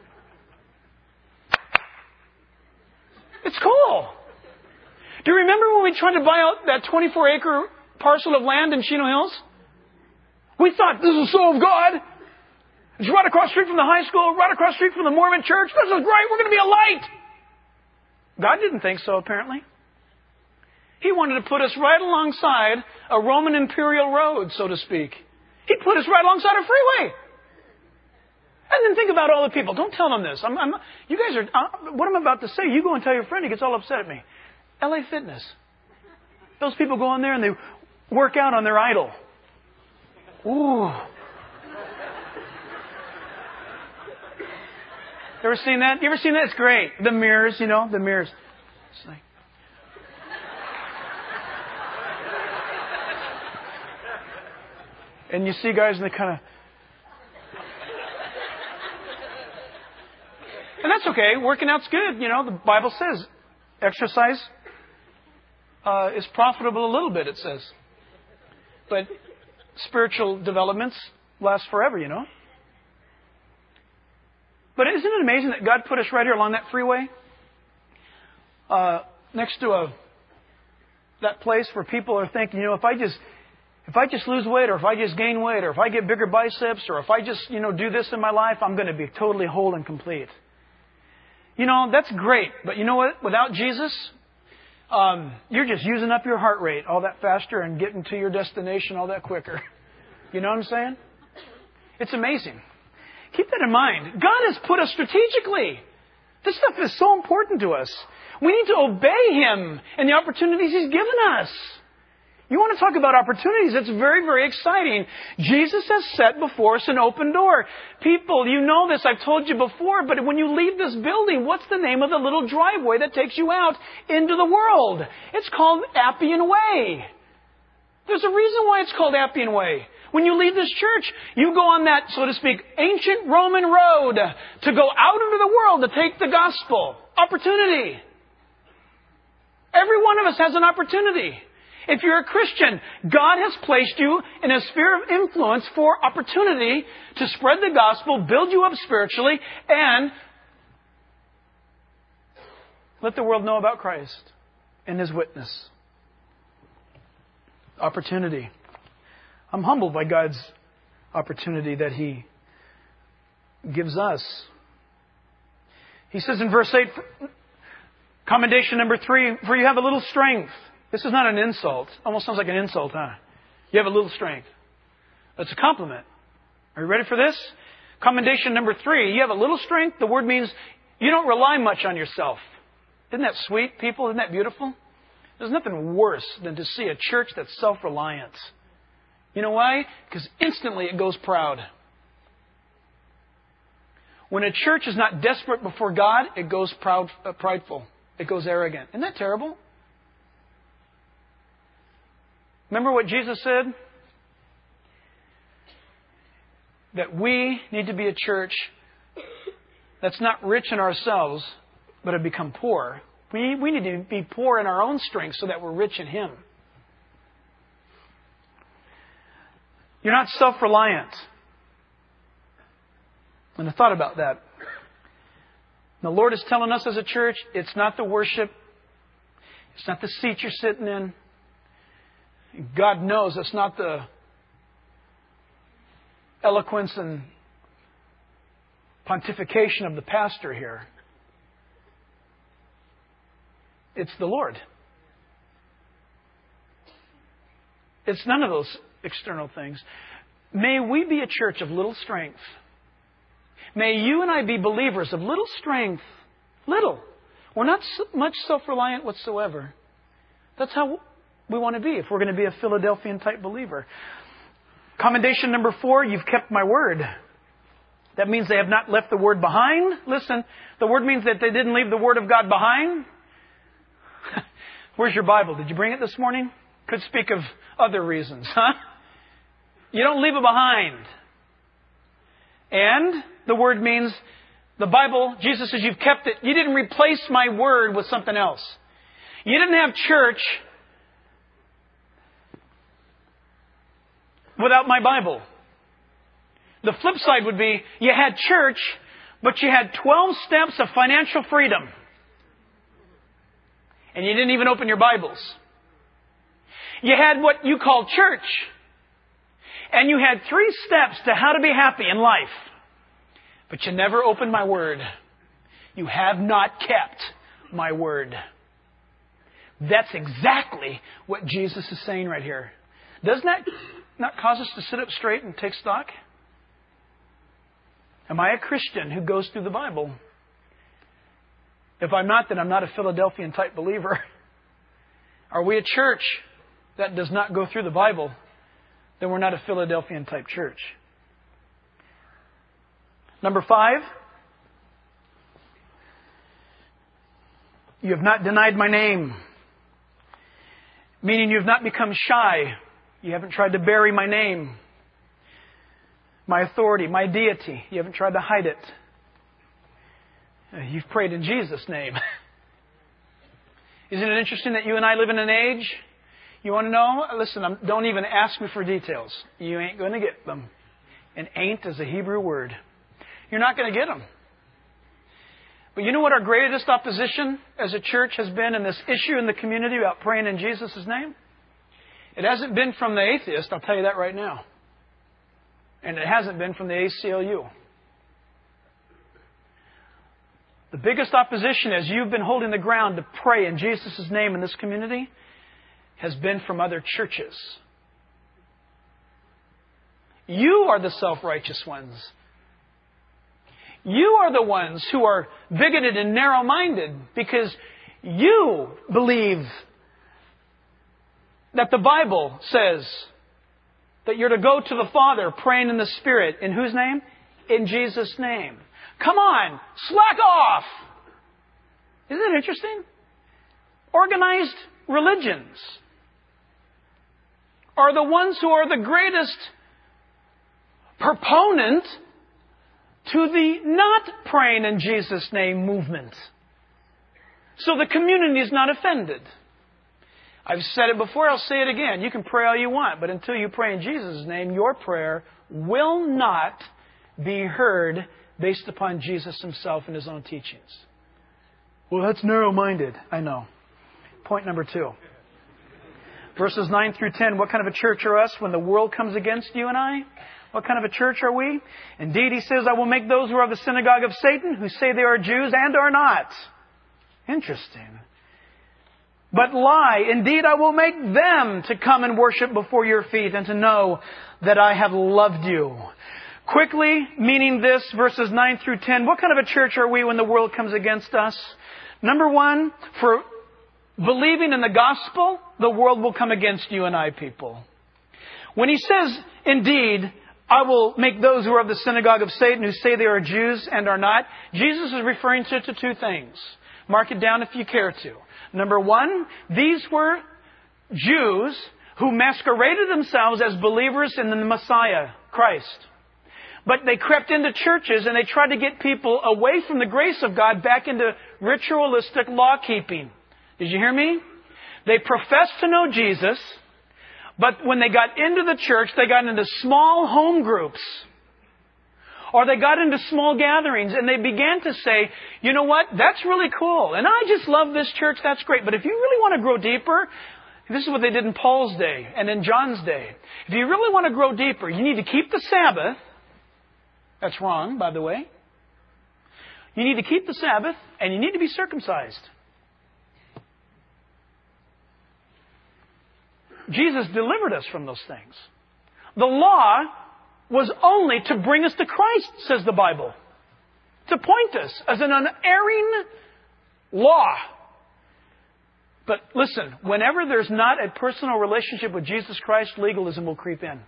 It's cool. Do you remember when we tried to buy out that 24-acre parcel of land in Chino Hills? We thought, this is so of God. It's right across the street from the high school, right across the street from the Mormon church. This is great. We're going to be a light. God didn't think so, apparently. He wanted to put us right alongside a Roman imperial road, so to speak. He put us right alongside a freeway. And then think about all the people. Don't tell them this. You guys are, what I'm about to say, you go and tell your friend, he gets all upset at me. LA Fitness. Those people go in there and they work out on their idol. Ooh. You ever seen that? You ever seen that? It's great. The mirrors, the mirrors. It's like, and you see guys and they kind of... And that's okay. Working out's good. The Bible says exercise is profitable a little bit, it says. But spiritual developments last forever, But isn't it amazing that God put us right here along that freeway? Next to that place where people are thinking, if I just lose weight, or if I just gain weight, or if I get bigger biceps, or if I just, do this in my life, I'm going to be totally whole and complete. That's great. But you know what? Without Jesus, you're just using up your heart rate all that faster and getting to your destination all that quicker. You know what I'm saying? It's amazing. Keep that in mind. God has put us strategically. This stuff is so important to us. We need to obey Him and the opportunities He's given us. You want to talk about opportunities? It's very, very exciting. Jesus has set before us an open door. People, you know this. I've told you before, but when you leave this building, what's the name of the little driveway that takes you out into the world? It's called Appian Way. There's a reason why it's called Appian Way. When you leave this church, you go on that, so to speak, ancient Roman road to go out into the world to take the gospel. Opportunity. Every one of us has an opportunity. If you're a Christian, God has placed you in a sphere of influence for opportunity to spread the gospel, build you up spiritually, and let the world know about Christ and His witness. Opportunity. I'm humbled by God's opportunity that He gives us. He says in verse 8, commendation number 3, for you have a little strength. This is not an insult. Almost sounds like an insult, huh? You have a little strength. That's a compliment. Are you ready for this? Commendation number 3, you have a little strength. The word means you don't rely much on yourself. Isn't that sweet, people? Isn't that beautiful? There's nothing worse than to see a church that's self-reliant. You know why? Because instantly it goes proud. When a church is not desperate before God, it goes prideful. It goes arrogant. Isn't that terrible? Remember what Jesus said? That we need to be a church that's not rich in ourselves, but have become poor. We need to be poor in our own strength so that we're rich in Him. You're not self-reliant. And I thought about that. The Lord is telling us as a church, it's not the worship. It's not the seat you're sitting in. God knows it's not the eloquence and pontification of the pastor here. It's the Lord. It's none of those external things. May we be a church of little strength. May you and I be believers of little strength. Little. We're not much self-reliant whatsoever. That's how we want to be if we're going to be a Philadelphian type believer. Commendation number 4, you've kept my word. That means they have not left the word behind. Listen, the word means that they didn't leave the word of God behind. Where's your Bible? Did you bring it this morning? Could speak of other reasons, huh? You don't leave it behind. And the word means, the Bible, Jesus says you've kept it. You didn't replace my word with something else. You didn't have church without my Bible. The flip side would be, you had church, but you had 12 steps of financial freedom. And you didn't even open your Bibles. You had what you call church. And you had 3 steps to how to be happy in life. But you never opened my word. You have not kept my word. That's exactly what Jesus is saying right here. Doesn't that not cause us to sit up straight and take stock? Am I a Christian who goes through the Bible? If I'm not, then I'm not a Philadelphian type believer. Are we a church that does not go through the Bible? Then we're not a Philadelphian type church. Number 5, you have not denied my name. Meaning you have not become shy. You haven't tried to bury my name, my authority, my deity. You haven't tried to hide it. You've prayed in Jesus' name. Isn't it interesting that you and I live in an age? You want to know? Listen, don't even ask me for details. You ain't going to get them. And ain't is a Hebrew word. You're not going to get them. But you know what our greatest opposition as a church has been in this issue in the community about praying in Jesus' name? It hasn't been from the atheist, I'll tell you that right now. And it hasn't been from the ACLU. The biggest opposition as you've been holding the ground to pray in Jesus' name in this community has been from other churches. You are the self-righteous ones. You are the ones who are bigoted and narrow-minded because you believe that the Bible says that you're to go to the Father praying in the Spirit. In whose name? In Jesus' name. Come on, slack off! Isn't it interesting? Organized religions are the ones who are the greatest proponent to the not praying in Jesus' name movement. So the community is not offended. I've said it before, I'll say it again. You can pray all you want, but until you pray in Jesus' name, your prayer will not be heard based upon Jesus Himself and His own teachings. Well, that's narrow-minded. I know. Point number 2. Verses 9 through 10, what kind of a church are us when the world comes against you and I? What kind of a church are we? Indeed, He says, I will make those who are of the synagogue of Satan, who say they are Jews and are not. Interesting. But lie. Indeed, I will make them to come and worship before your feet and to know that I have loved you. Quickly, meaning this, verses 9 through 10, what kind of a church are we when the world comes against us? Number 1, for believing in the gospel, the world will come against you and I, people. When He says, indeed, I will make those who are of the synagogue of Satan, who say they are Jews and are not, Jesus is referring to 2 things. Mark it down if you care to. Number 1, these were Jews who masqueraded themselves as believers in the Messiah, Christ. But they crept into churches and they tried to get people away from the grace of God back into ritualistic law-keeping. Did you hear me? They professed to know Jesus, but when they got into the church, they got into small home groups. Or they got into small gatherings and they began to say, you know what, that's really cool. And I just love this church, that's great. But if you really want to grow deeper, this is what they did in Paul's day and in John's day. If you really want to grow deeper, you need to keep the Sabbath. That's wrong, by the way. You need to keep the Sabbath and you need to be circumcised. Jesus delivered us from those things. The law was only to bring us to Christ, says the Bible. To point us as an unerring law. But listen, whenever there's not a personal relationship with Jesus Christ, legalism will creep in.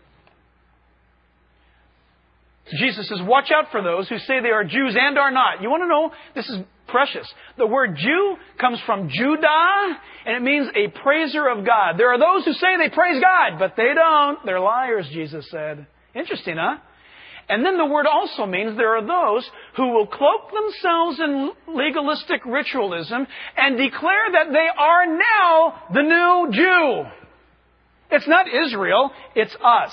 Jesus says, watch out for those who say they are Jews and are not. You want to know? This is precious. The word Jew comes from Judah, and it means a praiser of God. There are those who say they praise God, but they don't. They're liars, Jesus said. Interesting, huh? And then the word also means there are those who will cloak themselves in legalistic ritualism and declare that they are now the new Jew. It's not Israel, it's us.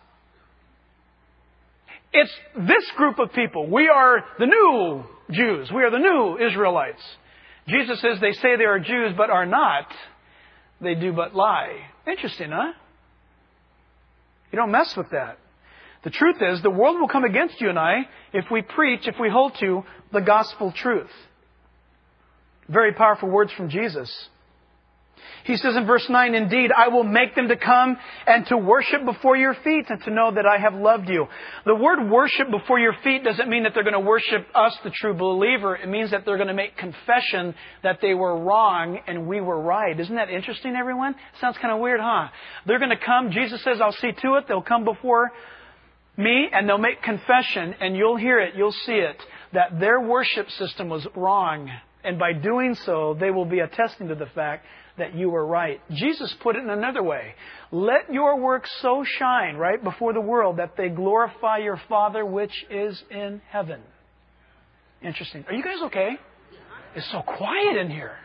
It's this group of people. We are the new Jews. We are the new Israelites. Jesus says they say they are Jews but are not. They do but lie. Interesting, huh? You don't mess with that. The truth is, the world will come against you and I if we preach, if we hold to the gospel truth. Very powerful words from Jesus. He says in verse 9, indeed, I will make them to come and to worship before your feet and to know that I have loved you. The word worship before your feet doesn't mean that they're going to worship us, the true believer. It means that they're going to make confession that they were wrong and we were right. Isn't that interesting, everyone? Sounds kind of weird, huh? They're going to come. Jesus says, I'll see to it. They'll come before me and they'll make confession, and you'll hear it, you'll see it, that their worship system was wrong. And by doing so, they will be attesting to the fact that you were right. Jesus put it in another way. Let your works so shine right before the world that they glorify your Father which is in heaven. Interesting. Are you guys okay? It's so quiet in here.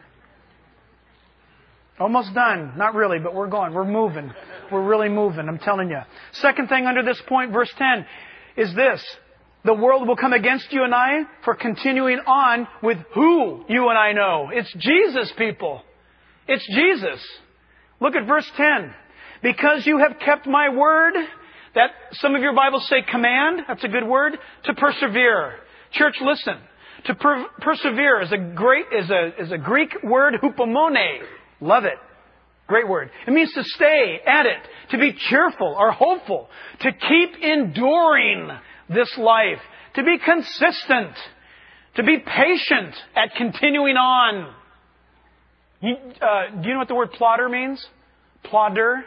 Almost done. Not really, but we're going. We're moving. We're really moving, I'm telling you. Second thing under this point, verse 10, is this. The world will come against you and I for continuing on with who you and I know. It's Jesus, people. It's Jesus. Look at verse 10. Because you have kept my word, that some of your Bibles say command, that's a good word, to persevere. Church, listen. To persevere is a Greek word, hupomone. Love it. Great word. It means to stay at it, to be cheerful or hopeful, to keep enduring this life, to be consistent, to be patient at continuing on. Do you know what the word plodder means? Plodder.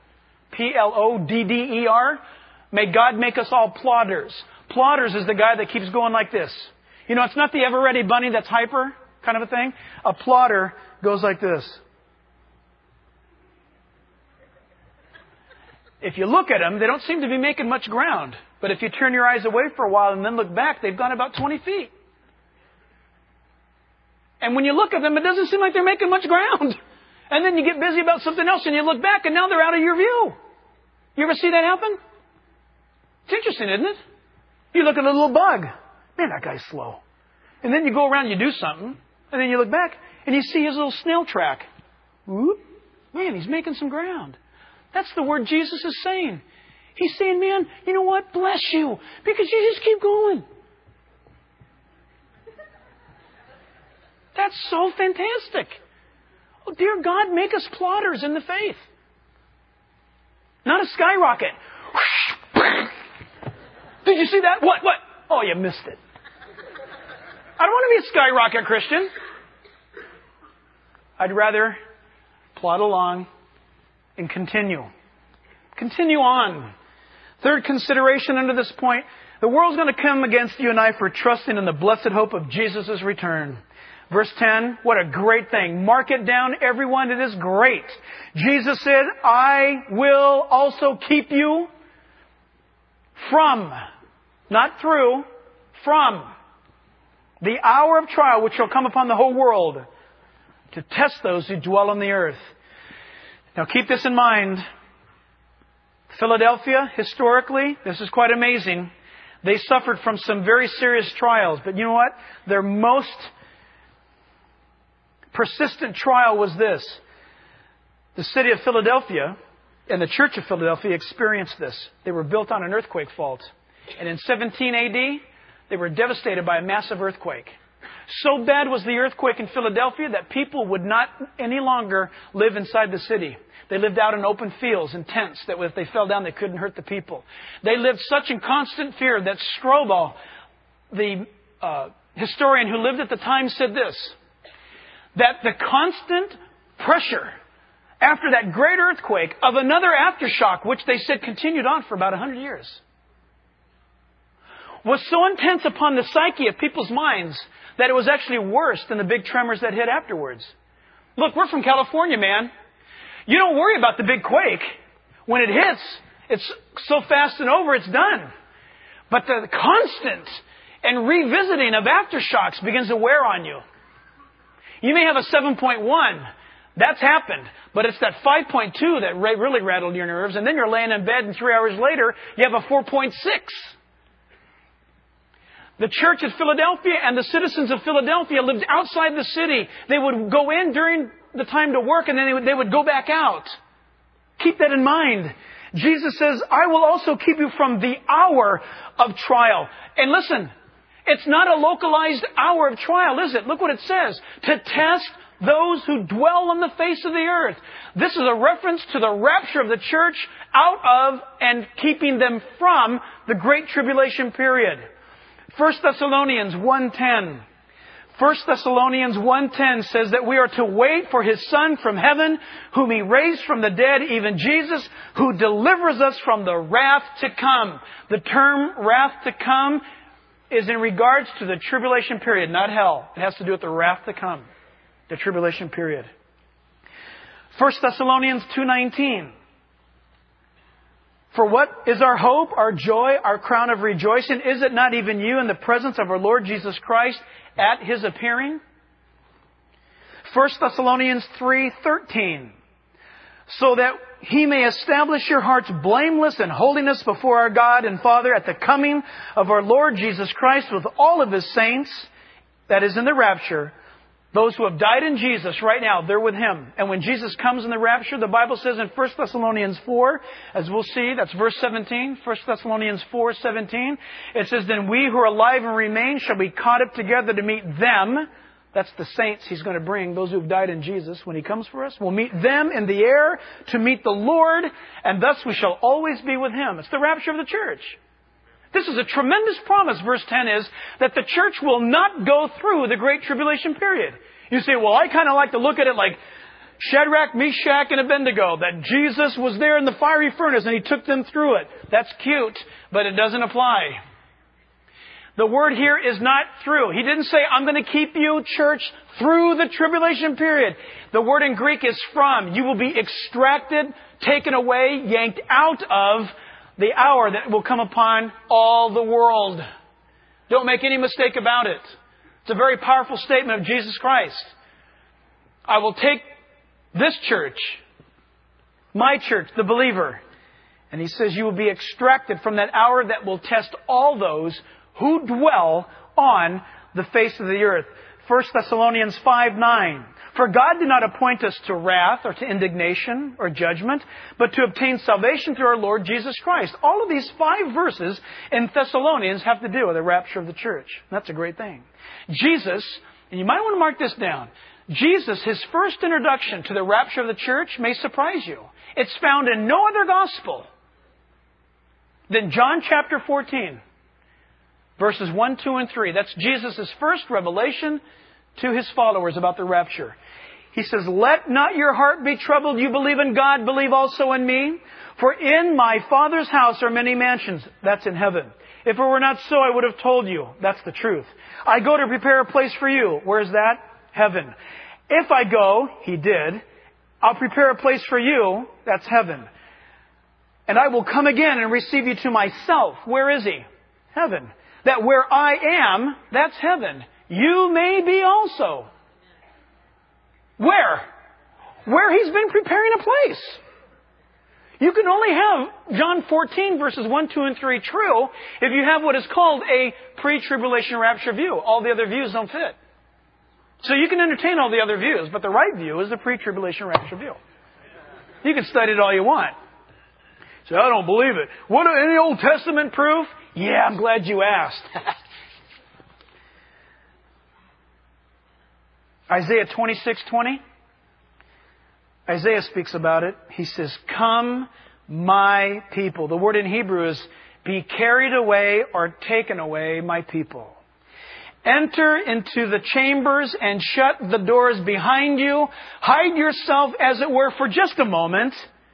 Plodder. May God make us all plodders. Plodders is the guy that keeps going like this. You know, it's not the ever-ready bunny that's hyper kind of a thing. A plodder goes like this. If you look at them, they don't seem to be making much ground. But if you turn your eyes away for a while and then look back, they've gone about 20 feet. And when you look at them, it doesn't seem like they're making much ground. And then you get busy about something else and you look back and now they're out of your view. You ever see that happen? It's interesting, isn't it? You look at a little bug. Man, that guy's slow. And then you go around and you do something. And then you look back and you see his little snail track. Whoop. Man, he's making some ground. That's the word Jesus is saying. He's saying, man, you know what? Bless you. Because you just keep going. That's so fantastic. Oh, dear God, make us plodders in the faith. Not a skyrocket. Did you see that? What? Oh, you missed it. I don't want to be a skyrocket Christian. I'd rather plod along and continue. Continue on. Third consideration under this point, the world's going to come against you and I for trusting in the blessed hope of Jesus' return. Verse 10, what a great thing. Mark it down, everyone. It is great. Jesus said, I will also keep you from, not through, from the hour of trial which shall come upon the whole world to test those who dwell on the earth. Now keep this in mind. Philadelphia, historically, this is quite amazing. They suffered from some very serious trials. But you know what? Their most persistent trial was this. The city of Philadelphia and the church of Philadelphia experienced this. They were built on an earthquake fault. And in 17 AD, they were devastated by a massive earthquake. So bad was the earthquake in Philadelphia that people would not any longer live inside the city. They lived out in open fields and tents that if they fell down, they couldn't hurt the people. They lived such in constant fear that Strobel, the historian who lived at the time, said this, that the constant pressure after that great earthquake of another aftershock, which they said continued on for about 100 years, was so intense upon the psyche of people's minds that it was actually worse than the big tremors that hit afterwards. Look, we're from California, man. You don't worry about the big quake. When it hits, it's so fast and over, it's done. But the constant and revisiting of aftershocks begins to wear on you. You may have a 7.1. That's happened. But it's that 5.2 that really rattled your nerves. And then you're laying in bed and 3 hours later, you have a 4.6. The church at Philadelphia and the citizens of Philadelphia lived outside the city. They would go in during the time to work and then they would go back out. Keep that in mind. Jesus says, I will also keep you from the hour of trial. And listen, it's not a localized hour of trial, is it? Look what it says. To test those who dwell on the face of the earth. This is a reference to the rapture of the church out of and keeping them from the Great Tribulation period. 1 Thessalonians 1:10. 1 Thessalonians 1:10 says that we are to wait for His Son from heaven, whom He raised from the dead, even Jesus, who delivers us from the wrath to come. The term wrath to come is in regards to the tribulation period, not hell. It has to do with the wrath to come, the tribulation period. 1 Thessalonians 2:19. For what is our hope, our joy, our crown of rejoicing? Is it not even you in the presence of our Lord Jesus Christ at His appearing? 1 Thessalonians 3:13. So that He may establish your hearts blameless in holiness before our God and Father at the coming of our Lord Jesus Christ with all of His saints, that is in the rapture. Those who have died in Jesus right now, they're with Him. And when Jesus comes in the rapture, the Bible says in 1 Thessalonians 4, as we'll see, that's verse 17, 1 Thessalonians 4:17, it says, Then we who are alive and remain shall be caught up together to meet them. That's the saints He's going to bring, those who have died in Jesus when He comes for us. We'll meet them in the air to meet the Lord, and thus we shall always be with Him. It's the rapture of the church. This is a tremendous promise, verse 10 is, that the church will not go through the Great Tribulation period. You say, well, I kind of like to look at it like Shadrach, Meshach, and Abednego, that Jesus was there in the fiery furnace and He took them through it. That's cute, but it doesn't apply. The word here is not through. He didn't say, I'm going to keep you, church, through the tribulation period. The word in Greek is from. You will be extracted, taken away, yanked out of the hour that will come upon all the world. Don't make any mistake about it. It's a very powerful statement of Jesus Christ. I will take this church, my church, the believer, and He says you will be extracted from that hour that will test all those who dwell on the face of the earth. 1 Thessalonians 5:9. For God did not appoint us to wrath or to indignation or judgment, but to obtain salvation through our Lord Jesus Christ. All of these 5 verses in Thessalonians have to do with the rapture of the church. That's a great thing. Jesus, and you might want to mark this down, Jesus, His first introduction to the rapture of the church may surprise you. It's found in no other gospel than John chapter 14, verses 1, 2, and 3. That's Jesus' first revelation to His followers about the rapture. He says, Let not your heart be troubled. You believe in God, believe also in me. For in my Father's house are many mansions. That's in heaven. If it were not so, I would have told you. That's the truth. I go to prepare a place for you. Where is that? Heaven. If I go, He did, I'll prepare a place for you. That's heaven. And I will come again and receive you to myself. Where is He? Heaven. That where I am, that's heaven. You may be also. Where? Where He's been preparing a place. You can only have John 14 verses 1, 2, and 3 true if you have what is called a pre-tribulation rapture view. All the other views don't fit. So you can entertain all the other views, but the right view is the pre-tribulation rapture view. You can study it all you want. So I don't believe it. What, any Old Testament proof? Yeah, I'm glad you asked. Isaiah 26:20. Isaiah speaks about it. He says, "Come, my people." The word in Hebrew is be carried away or taken away, my people. Enter into the chambers and shut the doors behind you. Hide yourself, as it were, for just a moment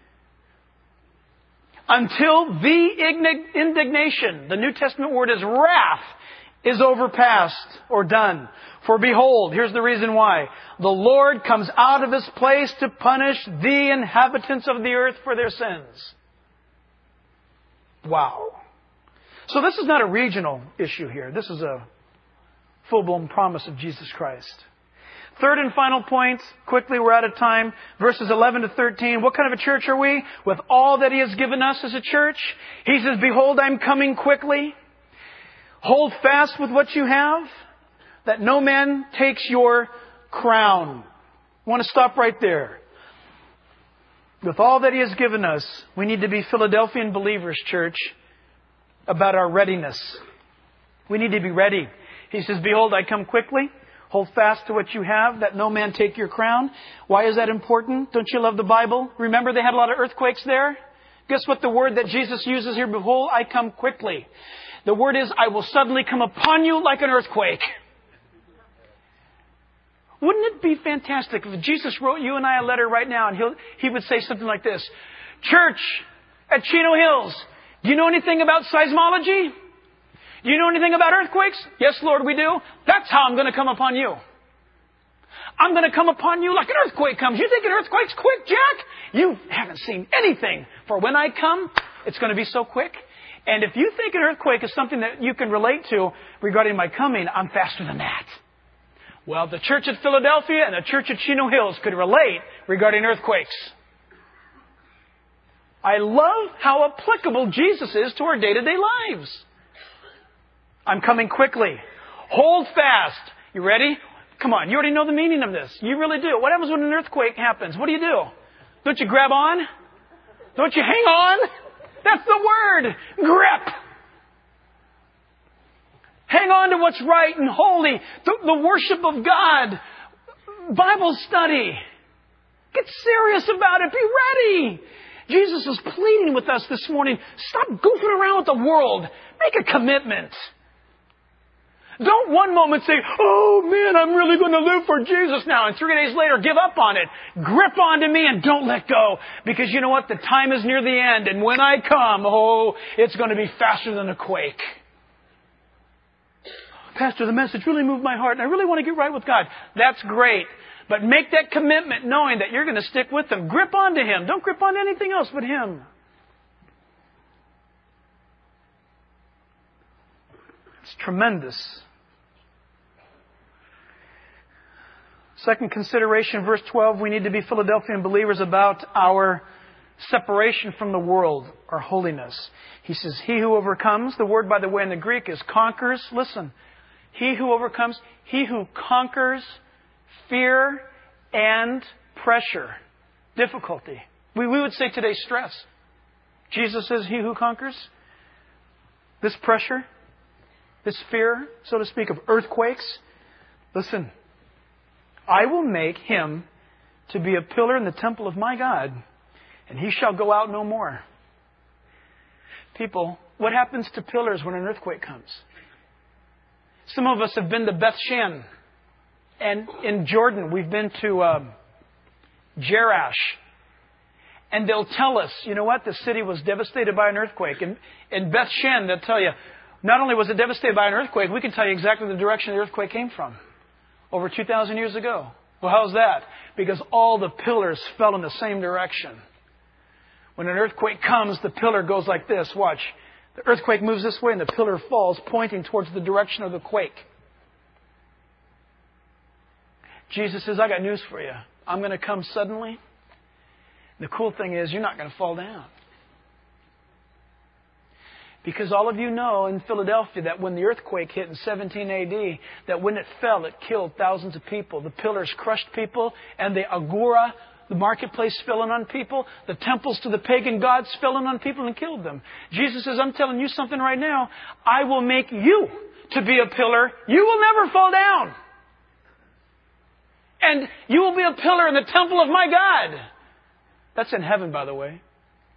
until the indignation, the New Testament word is wrath, is overpassed or done. For behold, here's the reason why. The Lord comes out of His place to punish the inhabitants of the earth for their sins. Wow. So this is not a regional issue here. This is a full-blown promise of Jesus Christ. Third and final point, quickly, we're out of time. Verses 11 to 13. What kind of a church are we? With all that He has given us as a church. He says, "Behold, I'm coming quickly. Hold fast with what you have, that no man takes your crown." I want to stop right there. With all that He has given us, we need to be Philadelphian believers, church, about our readiness. We need to be ready. He says, "Behold, I come quickly. Hold fast to what you have, that no man take your crown." Why is that important? Don't you love the Bible? Remember, they had a lot of earthquakes there? Guess what the word that Jesus uses here? "Behold, I come quickly." The word is, I will suddenly come upon you like an earthquake. Wouldn't it be fantastic if Jesus wrote you and I a letter right now and he would say something like this: "Church at Chino Hills, do you know anything about seismology? Do you know anything about earthquakes?" "Yes, Lord, we do." "That's how I'm going to come upon you. I'm going to come upon you like an earthquake comes." "You think an earthquake's quick, Jack? You haven't seen anything. For when I come, it's going to be so quick. And if you think an earthquake is something that you can relate to regarding my coming, I'm faster than that." Well, the church at Philadelphia and the church at Chino Hills could relate regarding earthquakes. I love how applicable Jesus is to our day-to-day lives. I'm coming quickly. Hold fast. You ready? Come on, you already know the meaning of this. You really do. What happens when an earthquake happens? What do? Don't you grab on? Don't you hang on? That's the word. Grip. Hang on to what's right and holy. The worship of God. Bible study. Get serious about it. Be ready. Jesus is pleading with us this morning. Stop goofing around with the world. Make a commitment. Don't one moment say, "Oh man, I'm really going to live for Jesus now," and 3 days later give up on it. Grip onto me and don't let go. Because you know what? The time is near the end. And when I come, it's going to be faster than a quake. "Pastor, the message really moved my heart and I really want to get right with God." That's great. But make that commitment knowing that you're going to stick with Him. Grip onto Him. Don't grip on anything else but Him. It's tremendous. Second consideration, verse 12, we need to be Philadelphian believers about our separation from the world, our holiness. He says, "He who overcomes," the word, by the way, in the Greek is conquers. Listen, he who overcomes, he who conquers fear and pressure, difficulty. We would say today stress. Jesus says, "He who conquers this pressure, this fear, so to speak, of earthquakes." Listen, "I will make him to be a pillar in the temple of my God, and he shall go out no more." People, what happens to pillars when an earthquake comes? Some of us have been to Beth Shan. And in Jordan, we've been to Jerash. And they'll tell us, you know what? The city was devastated by an earthquake. And in Beth Shan, they'll tell you, not only was it devastated by an earthquake, we can tell you exactly the direction the earthquake came from. Over 2,000 years ago. Well, how's that? Because all the pillars fell in the same direction. When an earthquake comes, the pillar goes like this. Watch. The earthquake moves this way and the pillar falls, pointing towards the direction of the quake. Jesus says, "I got news for you. I'm going to come suddenly." The cool thing is, you're not going to fall down. Because all of you know in Philadelphia that when the earthquake hit in 17 AD, that when it fell, it killed thousands of people. The pillars crushed people, and the agora, the marketplace, fell in on people. The temples to the pagan gods fell in on people and killed them. Jesus says, "I'm telling you something right now. I will make you to be a pillar. You will never fall down." And you will be a pillar in the temple of my God. That's in heaven, by the way.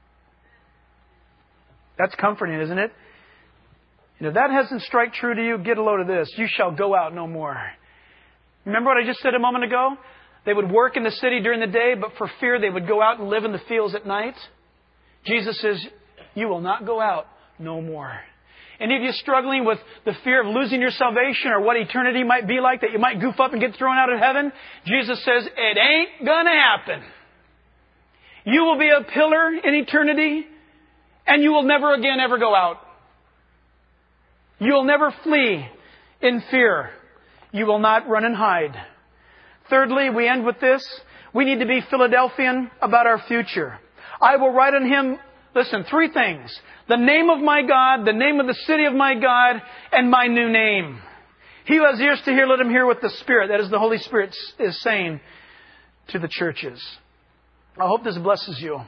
That's comforting, isn't it? And if that hasn't struck true to you, get a load of this. You shall go out no more. Remember what I just said a moment ago? They would work in the city during the day, but for fear they would go out and live in the fields at night. Jesus says, you will not go out no more. Any of you struggling with the fear of losing your salvation or what eternity might be like, that you might goof up and get thrown out of heaven? Jesus says, it ain't gonna happen. You will be a pillar in eternity, and you will never again ever go out. You will never flee in fear. You will not run and hide. Thirdly, we end with this. We need to be Philadelphian about our future. I will write on him, listen, 3 things. The name of my God, the name of the city of my God, and my new name. He who has ears to hear, let him hear what the Spirit, that is the Holy Spirit, is saying to the churches. I hope this blesses you.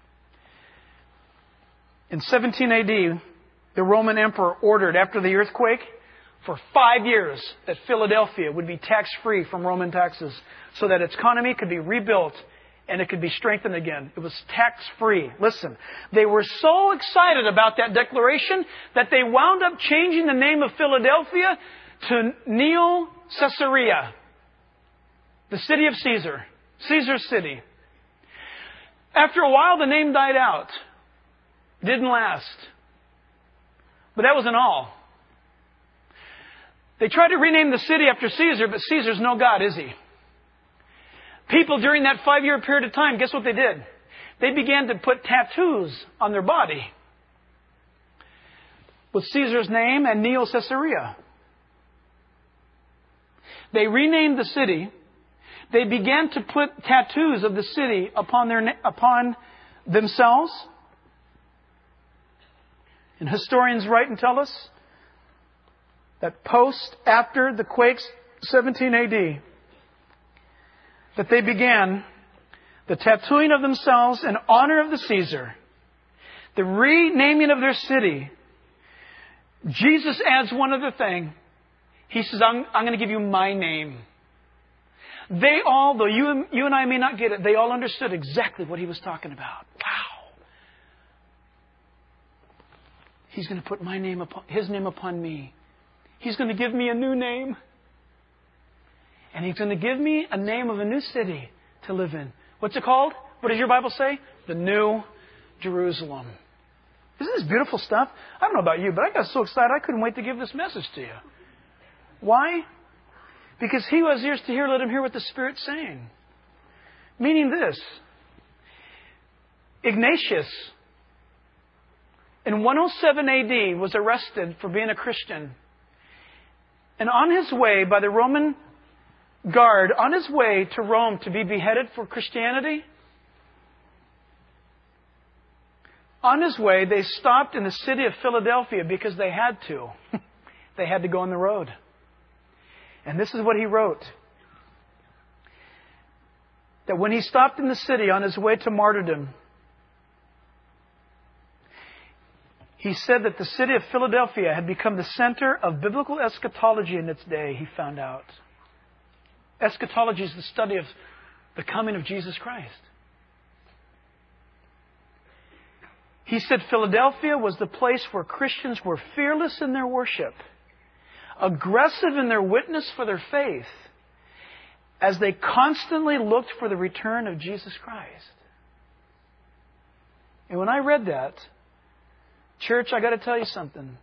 In 17 AD, the Roman Emperor ordered, after the earthquake, for 5 years that Philadelphia would be tax-free from Roman taxes so that its economy could be rebuilt and it could be strengthened again. It was tax-free. Listen, they were so excited about that declaration that they wound up changing the name of Philadelphia to Neo Caesarea, the city of Caesar, Caesar's city. After a while, the name died out. It didn't last. But that wasn't all. They tried to rename the city after Caesar, but Caesar's no God, is he? People during that 5-year period of time, guess what they did? They began to put tattoos on their body with Caesar's name and Neo Caesarea. They renamed the city. They began to put tattoos of the city upon themselves. And historians write and tell us that after the quakes, 17 AD, that they began the tattooing of themselves in honor of the Caesar, the renaming of their city. Jesus adds one other thing. He says, I'm going to give you my name. They all, though you and I may not get it, they all understood exactly what he was talking about. Wow. He's going to put his name upon me. He's going to give me a new name. And he's going to give me a name of a new city to live in. What's it called? What does your Bible say? The New Jerusalem. Isn't this beautiful stuff? I don't know about you, but I got so excited I couldn't wait to give this message to you. Why? Because he who has ears to hear, let him hear what the Spirit's saying. Meaning this. Ignatius, in 107 AD, was arrested for being a Christian. And on his way, by the Roman guard, on his way to Rome to be beheaded for Christianity, on his way, they stopped in the city of Philadelphia because they had to. They had to go on the road. And this is what he wrote. That when he stopped in the city on his way to martyrdom, he said that the city of Philadelphia had become the center of biblical eschatology in its day, he found out. Eschatology is the study of the coming of Jesus Christ. He said Philadelphia was the place where Christians were fearless in their worship, aggressive in their witness for their faith, as they constantly looked for the return of Jesus Christ. And when I read that, church, I got to tell you something.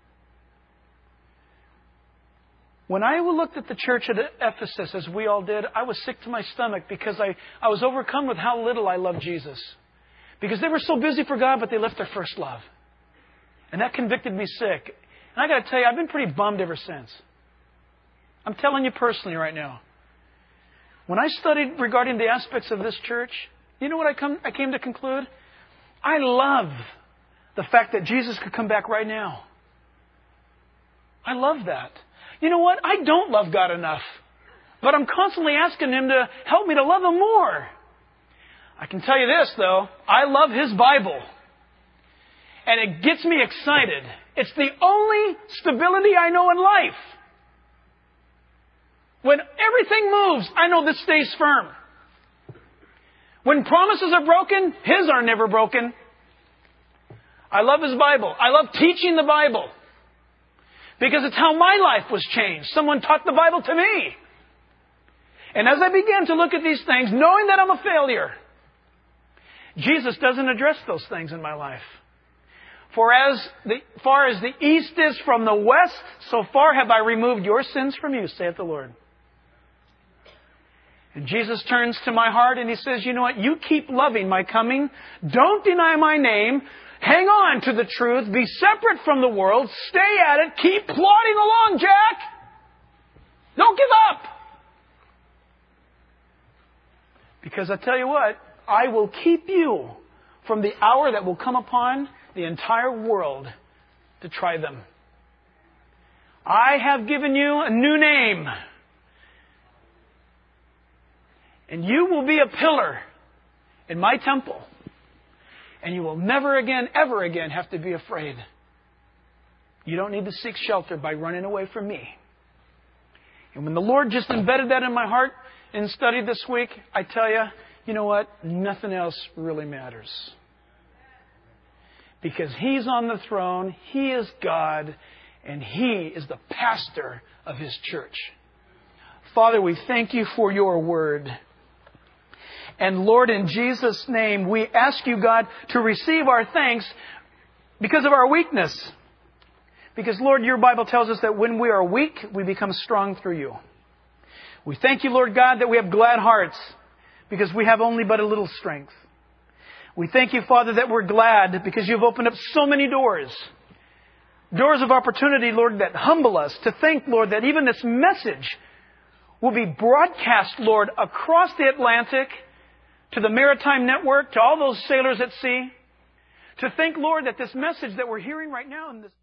When I looked at the church at Ephesus, as we all did, I was sick to my stomach because I was overcome with how little I loved Jesus. Because they were so busy for God, but they left their first love. And that convicted me sick. And I got to tell you, I've been pretty bummed ever since. I'm telling you personally right now. When I studied regarding the aspects of this church, you know what I came to conclude? I love the fact that Jesus could come back right now. I love that. You know what? I don't love God enough. But I'm constantly asking Him to help me to love Him more. I can tell you this, though. I love His Bible. And it gets me excited. It's the only stability I know in life. When everything moves, I know this stays firm. When promises are broken, His are never broken. I love His Bible. I love teaching the Bible. Because it's how my life was changed. Someone taught the Bible to me. And as I began to look at these things, knowing that I'm a failure, Jesus doesn't address those things in my life. For as far as the east is from the west, so far have I removed your sins from you, saith the Lord. And Jesus turns to my heart and He says, you know what? You keep loving my coming. Don't deny my name. Hang on to the truth. Be separate from the world. Stay at it. Keep plodding along, Jack. Don't give up. Because I tell you what, I will keep you from the hour that will come upon the entire world to try them. I have given you a new name. And you will be a pillar in my temple. And you will never again, ever again have to be afraid. You don't need to seek shelter by running away from me. And when the Lord just embedded that in my heart in study this week, I tell you, you know what? Nothing else really matters. Because He's on the throne, He is God, and He is the pastor of His church. Father, we thank You for Your word. And Lord, in Jesus' name, we ask You, God, to receive our thanks because of our weakness. Because, Lord, Your Bible tells us that when we are weak, we become strong through You. We thank You, Lord God, that we have glad hearts because we have only but a little strength. We thank You, Father, that we're glad because You've opened up so many doors. Doors of opportunity, Lord, that humble us to think, Lord, that even this message will be broadcast, Lord, across the Atlantic, to the Maritime Network, to all those sailors at sea. To think, Lord, that this message that we're hearing right now in this